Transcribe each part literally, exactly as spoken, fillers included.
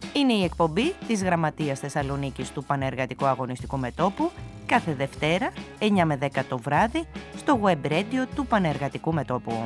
Είναι η εκπομπή της Γραμματείας Θεσσαλονίκης του Πανεργατικού Αγωνιστικού Μετώπου κάθε Δευτέρα, εννιά με δέκα το βράδυ, στο web radio του Πανεργατικού Μετώπου.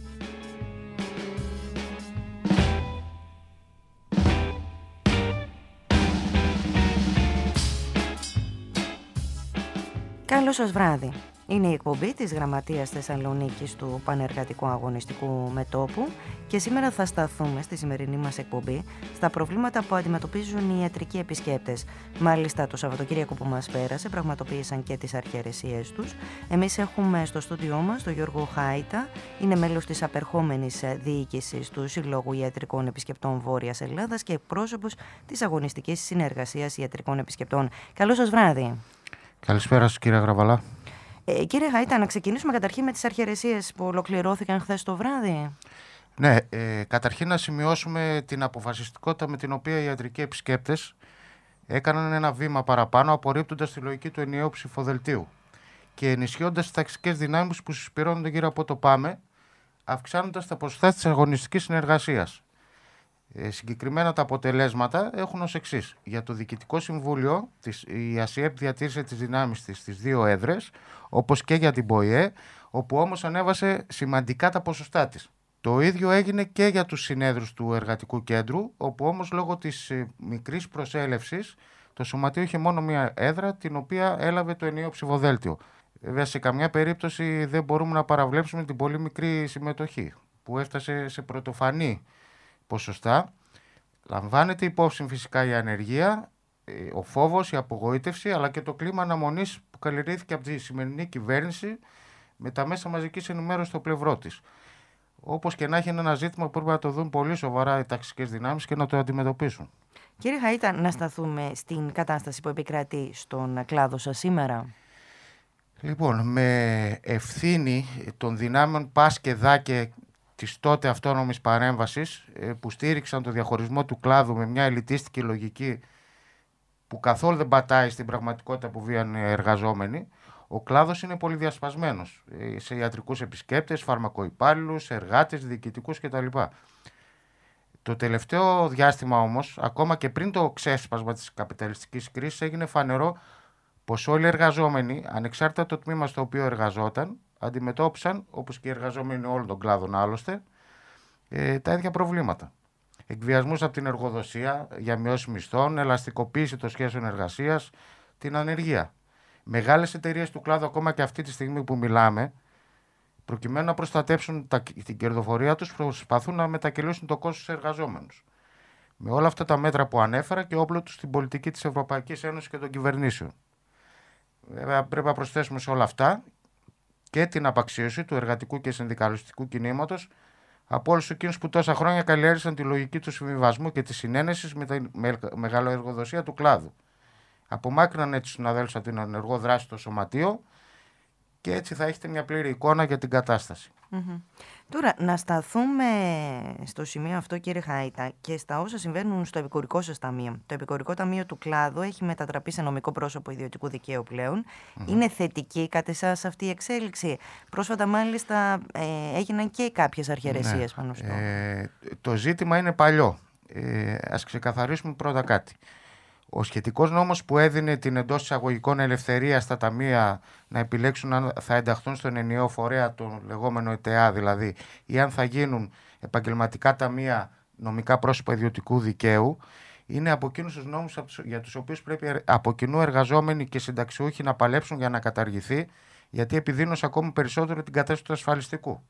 Καλό σας βράδυ. Είναι η εκπομπή της Γραμματείας Θεσσαλονίκης του Πανεργατικού Αγωνιστικού Μετώπου και σήμερα θα σταθούμε στη σημερινή μας εκπομπή στα προβλήματα που αντιμετωπίζουν οι ιατρικοί επισκέπτες. Μάλιστα το Σαββατοκύριακο που μας πέρασε πραγματοποίησαν και τις αρχαιρεσίες τους. Εμείς έχουμε στο στούντιό μας τον Γιώργο Χάιτα, είναι μέλος της απερχόμενης διοίκησης του Συλλόγου Ιατρικών Επισκεπτών Βόρειας Ελλάδας και εκπρόσωπος της Αγωνιστικής Συνεργασίας Ιατρικών Επισκεπτών. Καλό σας βράδυ. Καλησπέρα σας, κύριε Γραβαλά. Ε, κύριε Χάιτα, να ξεκινήσουμε καταρχήν με τις αρχαιρεσίες που ολοκληρώθηκαν χθες το βράδυ. Ναι, ε, καταρχήν να σημειώσουμε την αποφασιστικότητα με την οποία οι ιατρικοί επισκέπτες έκαναν ένα βήμα παραπάνω, απορρίπτοντας τη λογική του ενιαίου ψηφοδελτίου και ενισχύοντας τις ταξικές δυνάμεις που συσπηρώνονται γύρω από το ΠΑΜΕ, αυξάνοντας τα ποσοστά της αγωνιστικής συνεργασίας. Ε, συγκεκριμένα τα αποτελέσματα έχουν ως εξής. Για το Διοικητικό Συμβούλιο, της, η ΑΣΙΕΠ διατήρησε τις δυνάμεις της στις δύο έδρες, όπως και για την ΠΟΗΕ, όπου όμως ανέβασε σημαντικά τα ποσοστά της. Το ίδιο έγινε και για τους συνέδρους του Εργατικού Κέντρου, όπου όμως λόγω της ε, μικρής προσέλευσης το Σωματείο είχε μόνο μία έδρα, την οποία έλαβε το ενιαίο ψηφοδέλτιο. Βέβαια, σε καμιά περίπτωση δεν μπορούμε να παραβλέψουμε την πολύ μικρή συμμετοχή, που έφτασε σε πρωτοφανή ποσοστά. Λαμβάνεται υπόψη φυσικά η ανεργία, ο φόβος, η απογοήτευση, αλλά και το κλίμα αναμονής που καλλιεργήθηκε από τη σημερινή κυβέρνηση με τα μέσα μαζικής ενημέρωσης στο πλευρό της. Όπως και να έχει, είναι ένα ζήτημα που πρέπει να το δουν πολύ σοβαρά οι ταξικές δυνάμεις και να το αντιμετωπίσουν. Κύριε Χαΐτα, να σταθούμε στην κατάσταση που επικρατεί στον κλάδο σας σήμερα. Λοιπόν, με ευθύνη των δυνάμεων ΠΑΣ και ΔΑΚΕ της τότε αυτόνομης παρέμβασης, που στήριξαν το διαχωρισμό του κλάδου με μια ελιτίστικη λογική που καθόλου δεν πατάει στην πραγματικότητα που βίαν οι εργαζόμενοι, ο κλάδος είναι πολύ διασπασμένος σε ιατρικούς επισκέπτες, φαρμακοϊπάλληλους, εργάτες, διοικητικούς κτλ. Το τελευταίο διάστημα όμως, ακόμα και πριν το ξέσπασμα της καπιταλιστικής κρίσης, έγινε φανερό πως όλοι οι εργαζόμενοι, ανεξάρτητα το τμήμα στο οποίο εργαζόταν, αντιμετώπισαν, όπως και οι εργαζόμενοι όλων των κλάδων άλλωστε, ε, τα ίδια προβλήματα. Εκβιασμούς από την εργοδοσία για μειώσεις μισθών, ελαστικοποίηση των σχέσεων εργασίας, την ανεργία. Μεγάλες εταιρείες του κλάδου, ακόμα και αυτή τη στιγμή που μιλάμε, προκειμένου να προστατέψουν τα, την κερδοφορία τους, προσπαθούν να μετακυλήσουν το κόστος στους εργαζόμενους. Με όλα αυτά τα μέτρα που ανέφερα και όπλο τους στην πολιτική της Ευρωπαϊκής Ένωσης και των κυβερνήσεων. Βέβαια, πρέπει να προσθέσουμε σε όλα αυτά και την απαξίωση του εργατικού και συνδικαλιστικού κινήματος από όλους εκείνους που τόσα χρόνια καλλιέργησαν τη λογική του συμβιβασμού και της συνένεσης με τη μεγαλοεργοδοσία του κλάδου. Απομάκρυναν έτσι τους συναδέλφους από την ενεργό δράση στο σωματείο και έτσι θα έχετε μια πλήρη εικόνα για την κατάσταση. Mm-hmm. Τώρα, να σταθούμε στο σημείο αυτό, κύριε Χάιτα, και στα όσα συμβαίνουν στο επικουρικό σας ταμείο. Το επικουρικό ταμείο του κλάδου έχει μετατραπεί σε νομικό πρόσωπο ιδιωτικού δικαίου πλέον. Mm-hmm. Είναι θετική κατ' εσάς αυτή η εξέλιξη? Πρόσφατα, μάλιστα, ε, έγιναν και κάποιες αρχαιρεσίες ναι. πάνω στο. Ε, το ζήτημα είναι παλιό. Ε, ας ξεκαθαρίσουμε πρώτα κάτι. Ο σχετικός νόμος που έδινε την εντός εισαγωγικών ελευθερία στα ταμεία να επιλέξουν αν θα ενταχθούν στον ενιαίο φορέα, τον λεγόμενο ΕΤΕΑ δηλαδή, ή αν θα γίνουν επαγγελματικά ταμεία νομικά πρόσωπα ιδιωτικού δικαίου, είναι από εκείνους τους νόμους για τους οποίους πρέπει από κοινού εργαζόμενοι και συνταξιούχοι να παλέψουν για να καταργηθεί, γιατί επιδίνουν ακόμη περισσότερο την κατάσταση του ασφαλιστικού.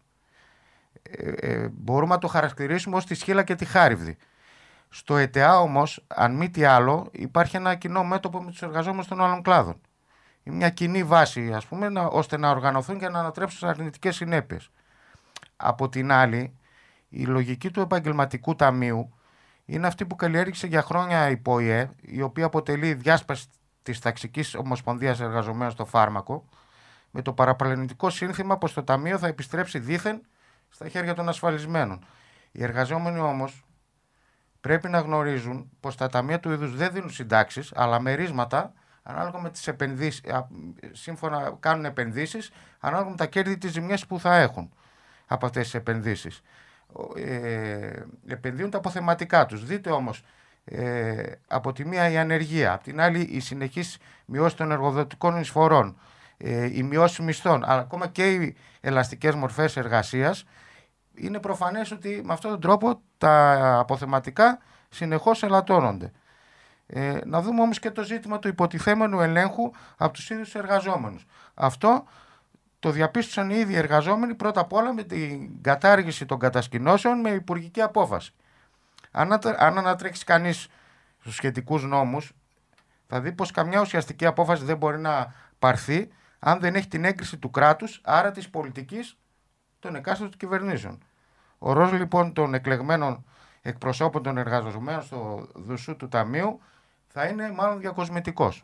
Ε, ε, μπορούμε να το χαρακτηρίσουμε ως τη σκύλα και τη χάριβδη. Στο ΕΤΕΑ όμως, αν μη τι άλλο, υπάρχει ένα κοινό μέτωπο με τους εργαζόμενους των άλλων κλάδων. Είναι μια κοινή βάση, ας πούμε, να, ώστε να οργανωθούν και να ανατρέψουν τις αρνητικές συνέπειες. Από την άλλη, η λογική του επαγγελματικού ταμείου είναι αυτή που καλλιέργησε για χρόνια η ΠΟΗΕ, η οποία αποτελεί διάσπαση της Ταξικής Ομοσπονδίας Εργαζομένων στο φάρμακο, με το παραπλανητικό σύνθημα πως το ταμείο θα επιστρέψει δήθεν στα χέρια των ασφαλισμένων. Οι εργαζόμενοι όμως πρέπει να γνωρίζουν πως τα ταμεία του είδους δεν δίνουν συντάξεις, αλλά μερίσματα ανάλογα με τις επενδύσεις, σύμφωνα κάνουν επενδύσεις, ανάλογα με τα κέρδη της ζημιάς που θα έχουν από αυτές τις επενδύσεις. Ε, επενδύουν τα αποθεματικά τους. Δείτε όμως, Ε, από τη μία η ανεργία, από την άλλη η συνεχής μειώση των εργοδοτικών εισφορών, ε, η μειώση μισθών, αλλά ακόμα και οι ελαστικές μορφές εργασίας, είναι προφανές ότι με αυτόν τον τρόπο τα αποθεματικά συνεχώς ελαττώνονται. Ε, να δούμε όμως και το ζήτημα του υποτιθέμενου ελέγχου από τους ίδιους εργαζόμενους. Αυτό το διαπίστωσαν οι ίδιοι εργαζόμενοι πρώτα απ' όλα με την κατάργηση των κατασκηνώσεων με υπουργική απόφαση. Αν, αν ανατρέξει κανείς στους σχετικούς νόμους, θα δει πως καμιά ουσιαστική απόφαση δεν μπορεί να πάρθει αν δεν έχει την έγκριση του κράτους, άρα της πολιτικής των εκάστοτε κυβερνήσεων. Ο ρόλος λοιπόν των εκλεγμένων εκπροσώπων των εργαζομένων στο δουσού του Ταμείου θα είναι μάλλον διακοσμητικός.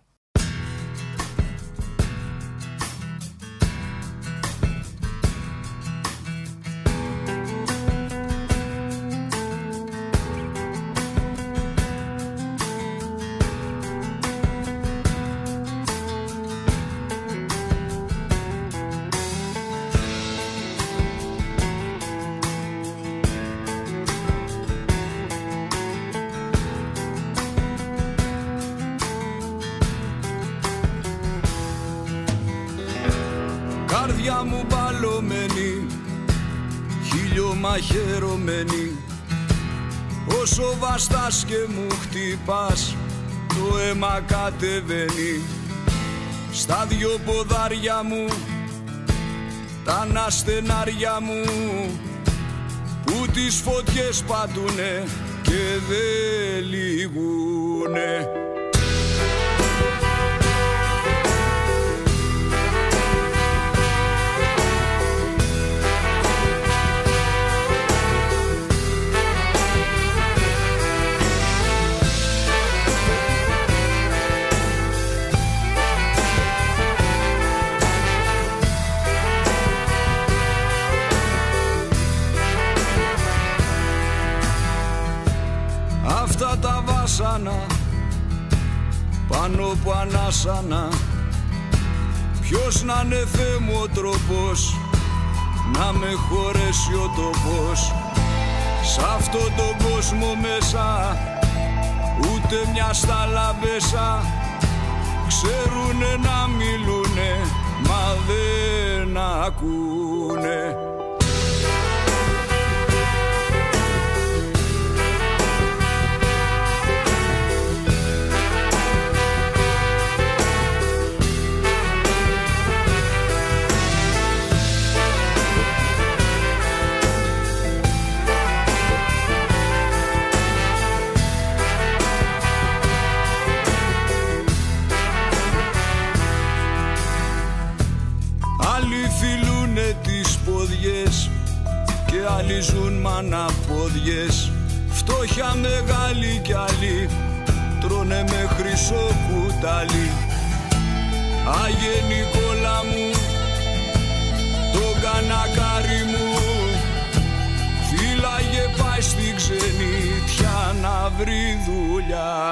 Καρδιά μου μπαλωμένη, χιλιομαχαιρωμένη, όσο βαστάς και μου χτυπάς, το αίμα κατεβαίνει στα δυο ποδάρια μου, τα αναστενάρια μου, που τις φωτιές πατούνε και δεν λυγούνε. Αυτά τα βάσανα πάνω που ανάσανα, ποιος να είναι Θεέ μου ο τρόπος να με χωρέσει ο τόπος. Σ' αυτόν τον κόσμο μέσα ούτε μια σταλαμπέσα, ξέρουνε να μιλούνε μα δεν ακούνε. Και άλλοι ζουν μ' αναπόδιες, φτώχεια μεγάλη κι άλλοι τρώνε με χρυσό κουτάλι. Άγιε Νικόλα μου, το κανακάρι μου, φύλαγε πάει στην ξενιτιά να βρει δουλειά.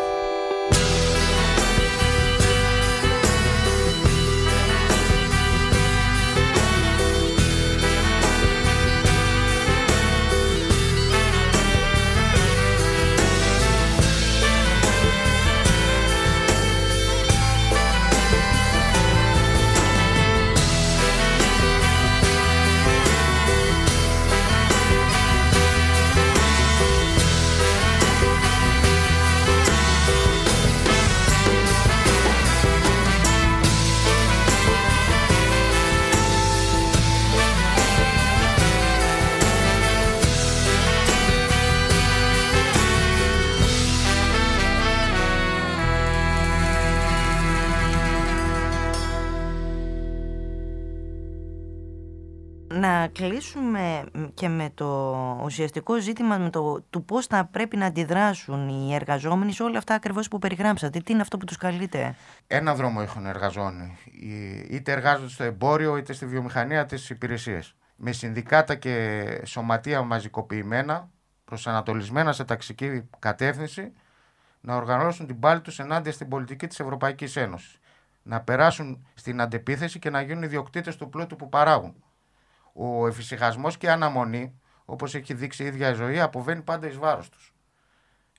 Να κλείσουμε και με το ουσιαστικό ζήτημα με το, του πώς θα πρέπει να αντιδράσουν οι εργαζόμενοι σε όλα αυτά ακριβώς που περιγράψατε. Τι είναι αυτό που τους καλείται? Ένα δρόμο έχουν εργαζόμενοι. Είτε εργάζονται στο εμπόριο είτε στη βιομηχανία, είτε στις υπηρεσίες. Με συνδικάτα και σωματεία μαζικοποιημένα, προσανατολισμένα σε ταξική κατεύθυνση, να οργανώσουν την πάλη τους ενάντια στην πολιτική της Ευρωπαϊκής Ένωσης. Να περάσουν στην αντεπίθεση και να γίνουν ιδιοκτήτες του πλούτου που παράγουν. Ο εφησυχασμός και η αναμονή, όπως έχει δείξει η ίδια η ζωή, αποβαίνει πάντα εις βάρος τους.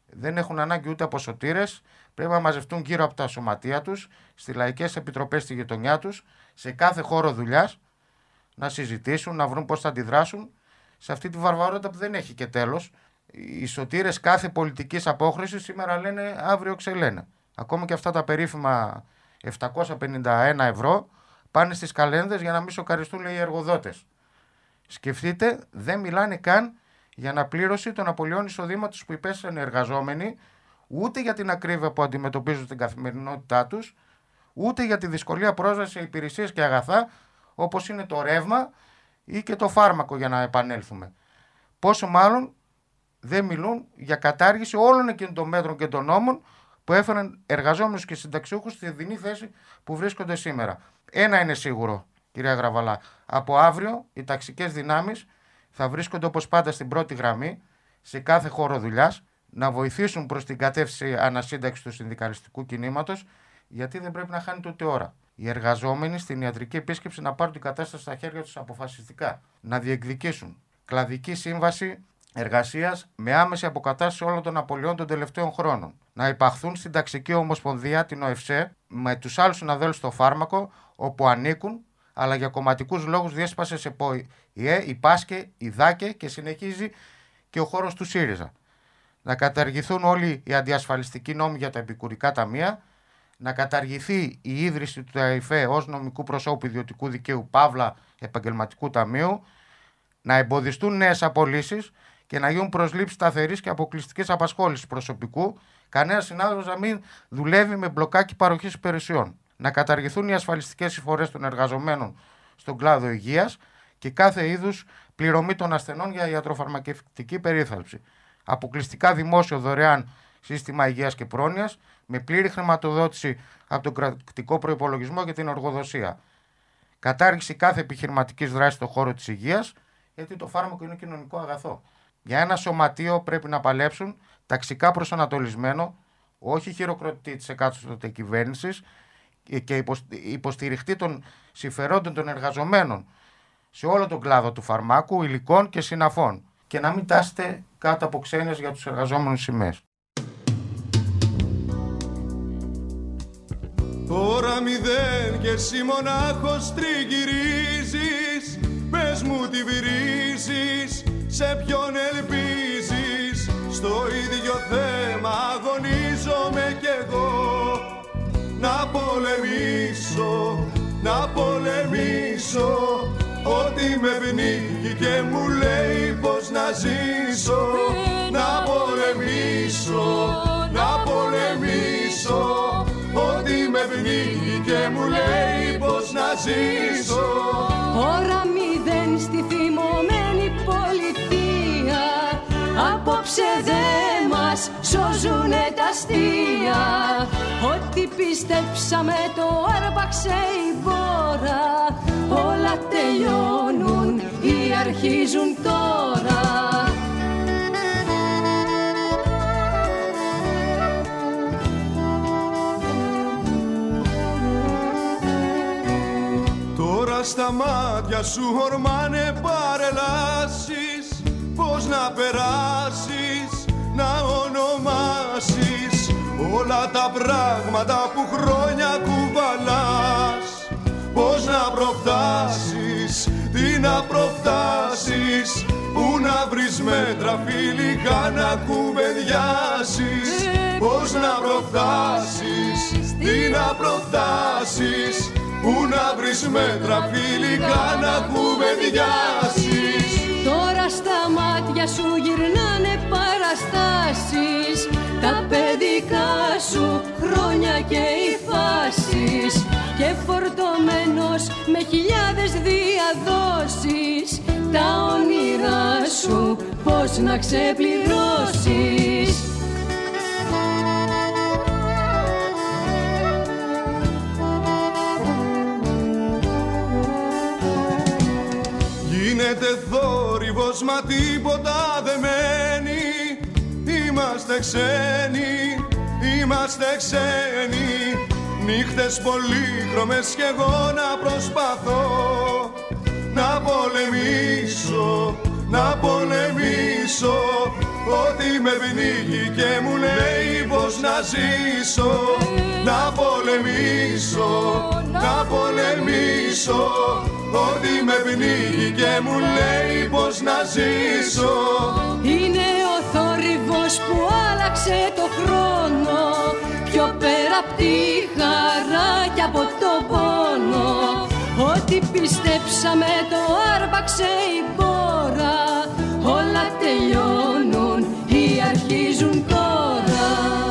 δεν έχουν ανάγκη ούτε από σωτήρες, πρέπει να μαζευτούν γύρω από τα σωματεία τους, στις λαϊκές επιτροπές στη γειτονιά τους, σε κάθε χώρο δουλειάς, να συζητήσουν, να βρουν πώς θα αντιδράσουν σε αυτή τη βαρβαρότητα που δεν έχει και τέλος. Οι σωτήρες κάθε πολιτικής απόχρωσης σήμερα λένε αύριο ξελένε. Ακόμα και αυτά τα περίφημα επτακόσια πενήντα ένα ευρώ πάνε στις καλένδες για να μην σοκαριστούν, λέει, οι εργοδότες. Σκεφτείτε, δεν μιλάνε καν για αναπλήρωση των απολειών εισοδήματος που υπέστησαν οι εργαζόμενοι, ούτε για την ακρίβεια που αντιμετωπίζουν στην καθημερινότητά τους, ούτε για τη δυσκολία πρόσβασης σε υπηρεσίες και αγαθά, όπως είναι το ρεύμα ή και το φάρμακο, για να επανέλθουμε. Πόσο μάλλον δεν μιλούν για κατάργηση όλων εκείνων των μέτρων και των νόμων που έφεραν εργαζόμενους και συνταξιούχους στη δινή θέση που βρίσκονται σήμερα. Ένα είναι σίγουρο, κυρία Γραβαλά, από αύριο οι ταξικές δυνάμεις θα βρίσκονται όπως πάντα στην πρώτη γραμμή, σε κάθε χώρο δουλειάς, να βοηθήσουν προς την κατεύθυνση ανασύνταξη του συνδικαλιστικού κινήματος, γιατί δεν πρέπει να χάνει ούτε ώρα. Οι εργαζόμενοι στην ιατρική επίσκεψη να πάρουν την κατάσταση στα χέρια τους αποφασιστικά, να διεκδικήσουν κλαδική σύμβαση εργασίας με άμεση αποκατάσταση όλων των απολειών των τελευταίων χρόνων. Να υπαχθούν στην ταξική ομοσπονδία, την ΟΕΦΣΕ, με τους άλλους συναδέλφους στο φάρμακο, όπου ανήκουν, αλλά για κομματικούς λόγους διέσπασε σε ΠΟΗΕ, η ΠΑΣΚΕ, η ΔΑΚΕ και συνεχίζει και ο χώρος του ΣΥΡΙΖΑ. Να καταργηθούν όλοι οι αντιασφαλιστικοί νόμοι για τα επικουρικά ταμεία, να καταργηθεί η ίδρυση του ΤΑΙΦΕ ως νομικού προσώπου ιδιωτικού δικαίου παύλα επαγγελματικού ταμείου, να εμποδιστούν νέες απολύσεις και να γίνουν προσλήψεις σταθερής και αποκλειστικής απασχόλησης προσωπικού, κανένας συνάδελφος να μην δουλεύει με μπλοκάκι παροχής υπηρεσιών. Να καταργηθούν οι ασφαλιστικές εισφορές των εργαζομένων στον κλάδο υγείας και κάθε είδους πληρωμή των ασθενών για ιατροφαρμακευτική περίθαλψη. Αποκλειστικά δημόσιο δωρεάν σύστημα υγείας και πρόνοιας με πλήρη χρηματοδότηση από τον κρατικό προϋπολογισμό και την εργοδοσία. Κατάργηση κάθε επιχειρηματικής δράσης στον χώρο της υγείας, γιατί το φάρμακο είναι κοινωνικό αγαθό. Για ένα σωματείο πρέπει να παλέψουν ταξικά προσανατολισμένο, όχι χειροκροτητή της εκάστοτε κυβέρνησης και υποστηριχτή των συμφερόντων των εργαζομένων σε όλο τον κλάδο του φαρμάκου, υλικών και συναφών, και να μην τάσετε κάτω από ξένες για τους εργαζόμενους σημαίες. Τώρα μηδέν και εσύ μονάχος τριγυρίζεις, πες μου τι βρίζεις, σε ποιον ελπίζεις, στο ίδιο θέμα αγωνίζομαι κι εγώ. Να πολεμήσω, να πολεμήσω, ό,τι με πνίγει και μου λέει πως να ζήσω. Να πολεμήσω, να πολεμήσω, ό,τι με πνίγει και μου λέει πως να ζήσω. Ώρα μηδέν στη θυμωμένη πολιτεία, απόψε δε μας σώζουνε τα αστεία. Ό,τι πιστέψαμε το άρπαξε η μπόρα, όλα τελειώνουν ή αρχίζουν τώρα. Τώρα στα μάτια σου ορμάνε παρελάσεις, πώς να περάσεις, να ονομάσεις όλα τα πράγματα που χρόνια κουβαλάς. Πώς να προφτάσεις, τι να προφτάσεις, πού να βρεις μέτρα φιλικά να κουβεντιάσεις. Πώς να προφτάσεις, τι να προφτάσεις, πού να βρεις μέτρα φιλικά να κουβεντιάσεις. Τώρα στα μάτια σου γυρνάνε παραστάσεις, τα παιδικά σου χρόνια και οι φάσεις, και φορτωμένος με χιλιάδες διαδόσεις, τα όνειρά σου πώς να ξεπληρώσεις. Γίνεται θόρυβος μα τίποτα δεν μένει. Είμαστε ξένοι, είμαστε ξένοι. Νύχτες πολύχρωμες κι εγώ να προσπαθώ να πολεμήσω, να πολεμήσω, ό,τι με πνίγει και μου λέει πως να ζήσω, να πολεμήσω, να πολεμήσω. Ότι με πνίγει και μου λέει πως να ζήσω. Είναι ο θόρυβος που άλλαξε το χρόνο, πιο πέρα απ' τη χαρά και από το πόνο. Ό,τι πιστέψαμε το άρπαξε η πόρα, όλα τελειώνουν ή αρχίζουν τώρα.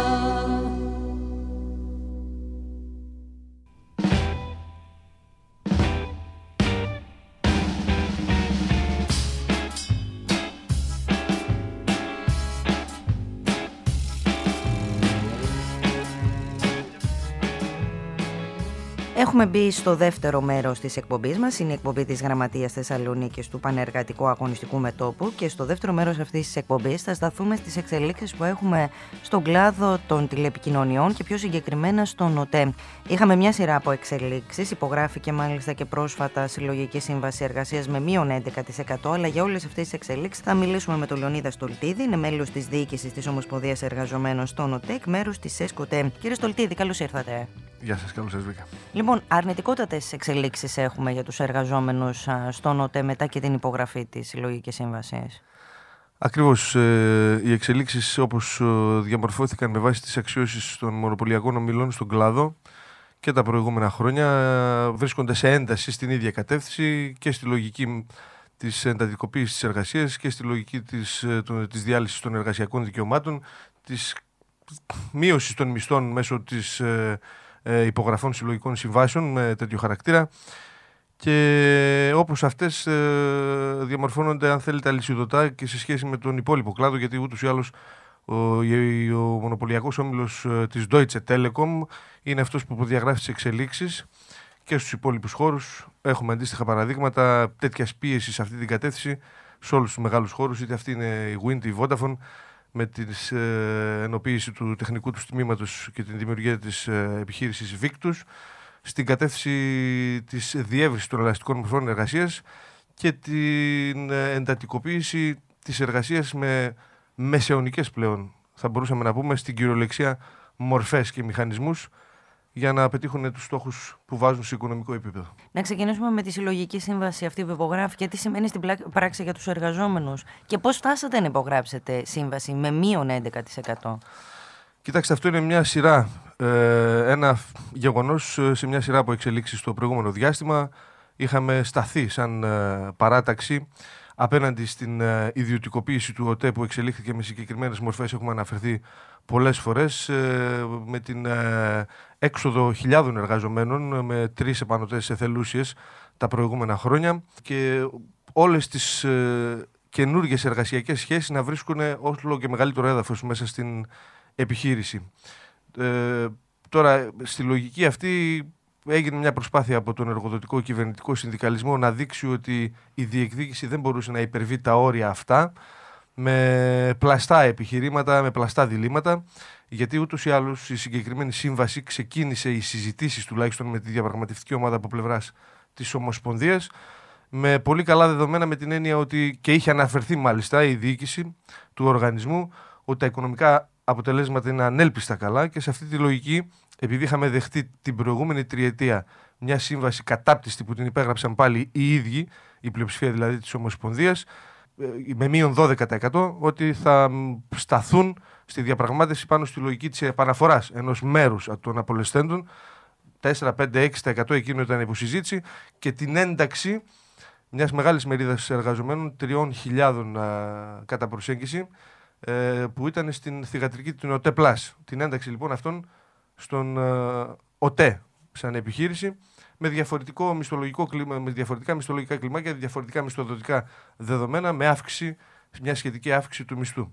Έχουμε μπει στο δεύτερο μέρος της εκπομπής μας. Είναι η εκπομπή της Γραμματείας Θεσσαλονίκης του Πανεργατικού Αγωνιστικού Μετώπου και στο δεύτερο μέρος αυτής της εκπομπής θα σταθούμε στις εξελίξεις που έχουμε στον κλάδο των τηλεπικοινωνιών και πιο συγκεκριμένα στον ΟΤΕ. Είχαμε μια σειρά από εξελίξεις, υπογράφηκε μάλιστα και πρόσφατα συλλογική σύμβαση εργασίας με μείον έντεκα τοις εκατό, αλλά για όλες αυτές τις εξελίξεις θα μιλήσουμε με τον Λεωνίδα Στολτίδη, είναι μέλος της διοίκησης της Ομοσπονδίας Εργαζομένων στον ΟΤΕ, εκ μέρους της ΕΣΚΟΤΕ. Κύριε Στολτίδη, καλώς ήρθατε. Γεια σας, καλώς σας βρήκα. Λοιπόν, αρνητικότατες εξελίξεις έχουμε για τους εργαζόμενους στον ΟΤΕ μετά και την υπογραφή της συλλογικής σύμβασης. Ακριβώς, ε, οι εξελίξεις όπως ε, διαμορφώθηκαν με βάση τις αξιώσεις των μονοπωλιακών ομιλών στον κλάδο και τα προηγούμενα χρόνια ε, βρίσκονται σε ένταση στην ίδια κατεύθυνση και στη λογική της εντατικοποίησης της εργασίας και στη λογική της, ε, το, της διάλυσης των εργασιακών δικαιωμάτων, της μείωσης των μισθών μέσω της ε, ε, υπογραφών συλλογικών συμβάσεων με τέτοιο χαρακτήρα. Και όπως αυτές ε, διαμορφώνονται, αν θέλετε, αλυσιδωτά και σε σχέση με τον υπόλοιπο κλάδο, γιατί ούτως ή άλλως ο, ο μονοπωλιακός όμιλος ε, της Deutsche Telekom είναι αυτός που διαγράφει τις εξελίξεις και στους υπόλοιπους χώρους. Έχουμε αντίστοιχα παραδείγματα τέτοιας πίεσης σε αυτή την κατεύθυνση σε όλους τους μεγάλους χώρους, είτε αυτή είναι η Wind, η Vodafone, με την ε, ενοποίηση του τεχνικού του τμήματος και την δημιουργία της ε, επιχείρησης Victus, στην κατεύθυνση της διεύρυνσης των ελαστικών μορφών εργασίας και την εντατικοποίηση της εργασίας με μεσαιωνικές πλέον, θα μπορούσαμε να πούμε, στην κυριολεξία μορφές και μηχανισμούς για να πετύχουν τους στόχους που βάζουν σε οικονομικό επίπεδο. Να ξεκινήσουμε με τη συλλογική σύμβαση αυτή που υπογράφηκε. Τι σημαίνει στην πράξη για τους εργαζόμενους και πώς φτάσατε να υπογράψετε σύμβαση με μείον έντεκα τοις εκατό. Κοιτάξτε, αυτό είναι μια σειρά, ε, ένα γεγονός σε μια σειρά από εξελίξεις στο προηγούμενο διάστημα. Είχαμε σταθεί σαν ε, παράταξη απέναντι στην ε, ιδιωτικοποίηση του ΟΤΕ που εξελίχθηκε με συγκεκριμένες μορφές, έχουμε αναφερθεί πολλές φορές, ε, με την ε, έξοδο χιλιάδων εργαζομένων με τρεις επανωτές εθελούσιες τα προηγούμενα χρόνια και όλες τις ε, καινούργιες εργασιακές σχέσεις να βρίσκουν όλο και μεγαλύτερο έδαφος μέσα στην επιχείρηση. Ε, τώρα, στη λογική αυτή έγινε μια προσπάθεια από τον εργοδοτικό κυβερνητικό συνδικαλισμό να δείξει ότι η διεκδίκηση δεν μπορούσε να υπερβεί τα όρια αυτά με πλαστά επιχειρήματα, με πλαστά διλήμματα, γιατί ούτως ή άλλως η συγκεκριμένη σύμβαση ξεκίνησε οι συζητήσεις τουλάχιστον με τη διαπραγματευτική ομάδα από πλευράς της Ομοσπονδίας με πολύ καλά δεδομένα, με την έννοια ότι και είχε αναφερθεί μάλιστα η διοίκηση του οργανισμού ότι τα οικονομικά αποτελέσματα είναι ανέλπιστα καλά και σε αυτή τη λογική, επειδή είχαμε δεχτεί την προηγούμενη τριετία μια σύμβαση κατάπτυστη που την υπέγραψαν πάλι οι ίδιοι, η πλειοψηφία δηλαδή της Ομοσπονδίας, με μείον δώδεκα τοις εκατό, ότι θα σταθούν στη διαπραγμάτευση πάνω στη λογική της επαναφοράς ενός μέρους των απολεσθέντων, τέσσερα, πέντε, έξι τοις εκατό εκείνο ήταν υποσυζήτηση, και την ένταξη μιας μεγάλης μερίδας εργαζομένων, τριών χιλιάδων κατά προσέγγιση, που ήταν στην θυγατρική του ΟΤΕ Plus. Την ένταξη λοιπόν αυτών στον ΟΤΕ σαν επιχείρηση με, διαφορετικό μισθολογικό κλίμα, με διαφορετικά μισθολογικά κλιμάκια, διαφορετικά μισθοδοτικά δεδομένα, με αύξηση, μια σχετική αύξηση του μισθού.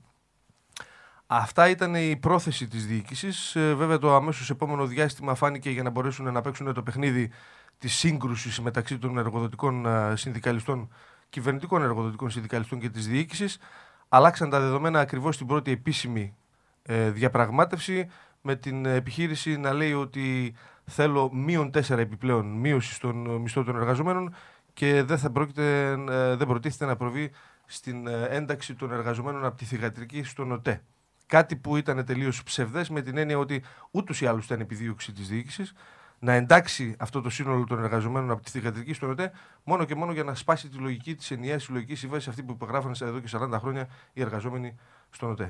Αυτά ήταν η πρόθεση της διοίκησης. Βέβαια το αμέσως επόμενο διάστημα φάνηκε, για να μπορέσουν να παίξουν το παιχνίδι της σύγκρουσης μεταξύ των εργοδοτικών συνδικαλιστών, κυβερνητικών εργοδοτικών συνδικαλιστών και της διοίκησης, αλλάξαν τα δεδομένα ακριβώς στην πρώτη επίσημη ε, διαπραγμάτευση, με την επιχείρηση να λέει ότι θέλω μείον τέσσερα επιπλέον μείωση στον μισθό των εργαζομένων και δεν, θα πρόκειται, ε, δεν προτίθεται να προβεί στην ε, ένταξη των εργαζομένων από τη θυγατρική στον ΟΤΕ. κάτι που ήταν τελείως ψευδές, με την έννοια ότι ούτως ή άλλως ήταν επιδίωξη της διοίκησης να εντάξει αυτό το σύνολο των εργαζομένων από τη θυγατρική στον ΟΤΕ, μόνο και μόνο για να σπάσει τη λογική της ενιαίας συλλογικής σύμβασης, αυτή που υπογράφανε εδώ και σαράντα χρόνια οι εργαζόμενοι στον ΟΤΕ.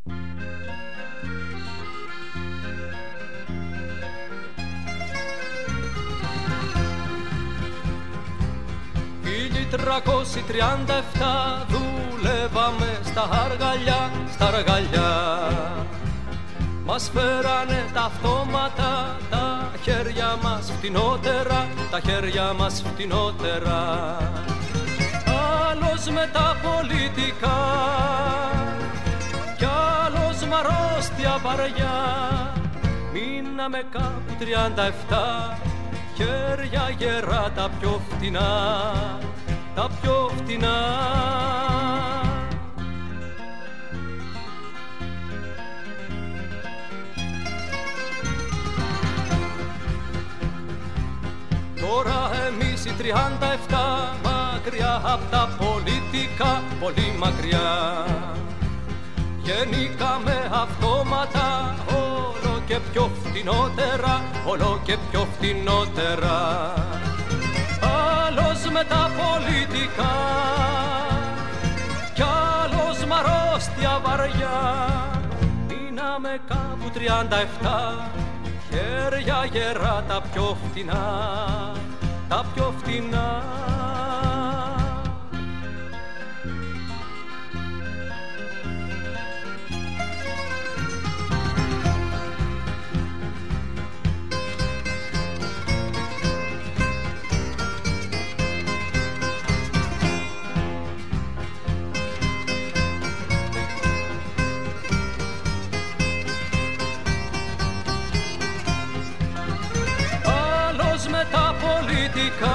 χίλια τριακόσια τριάντα επτά δουλεύαμε στα αργαλιά, στα αργαλιά. Μας φέρανε τα αυτόματα, τα χέρια μας φτηνότερα, τα χέρια μας φτηνότερα. Άλλος με τα πολιτικά κι άλλος μ' αρρώστια βαριά. Μείναμε κάπου τριάντα επτά, χέρια γερά τα πιο φτηνά, τα πιο φτηνά. Τώρα εμείς οι τριάντα επτά, μακριά απ' τα πολιτικά, πολύ μακριά. Γεννήκαμε αυτόματα, όλο και πιο φτηνότερα, όλο και πιο φτηνότερα. Άλλος με τα πολιτικά κι άλλος μ' αρρώστια βαριά. Μείναμε κάπου τριάντα επτά, χέρια γερά τα πιο φτηνά, τα πιο φτηνά. Με τα πολιτικά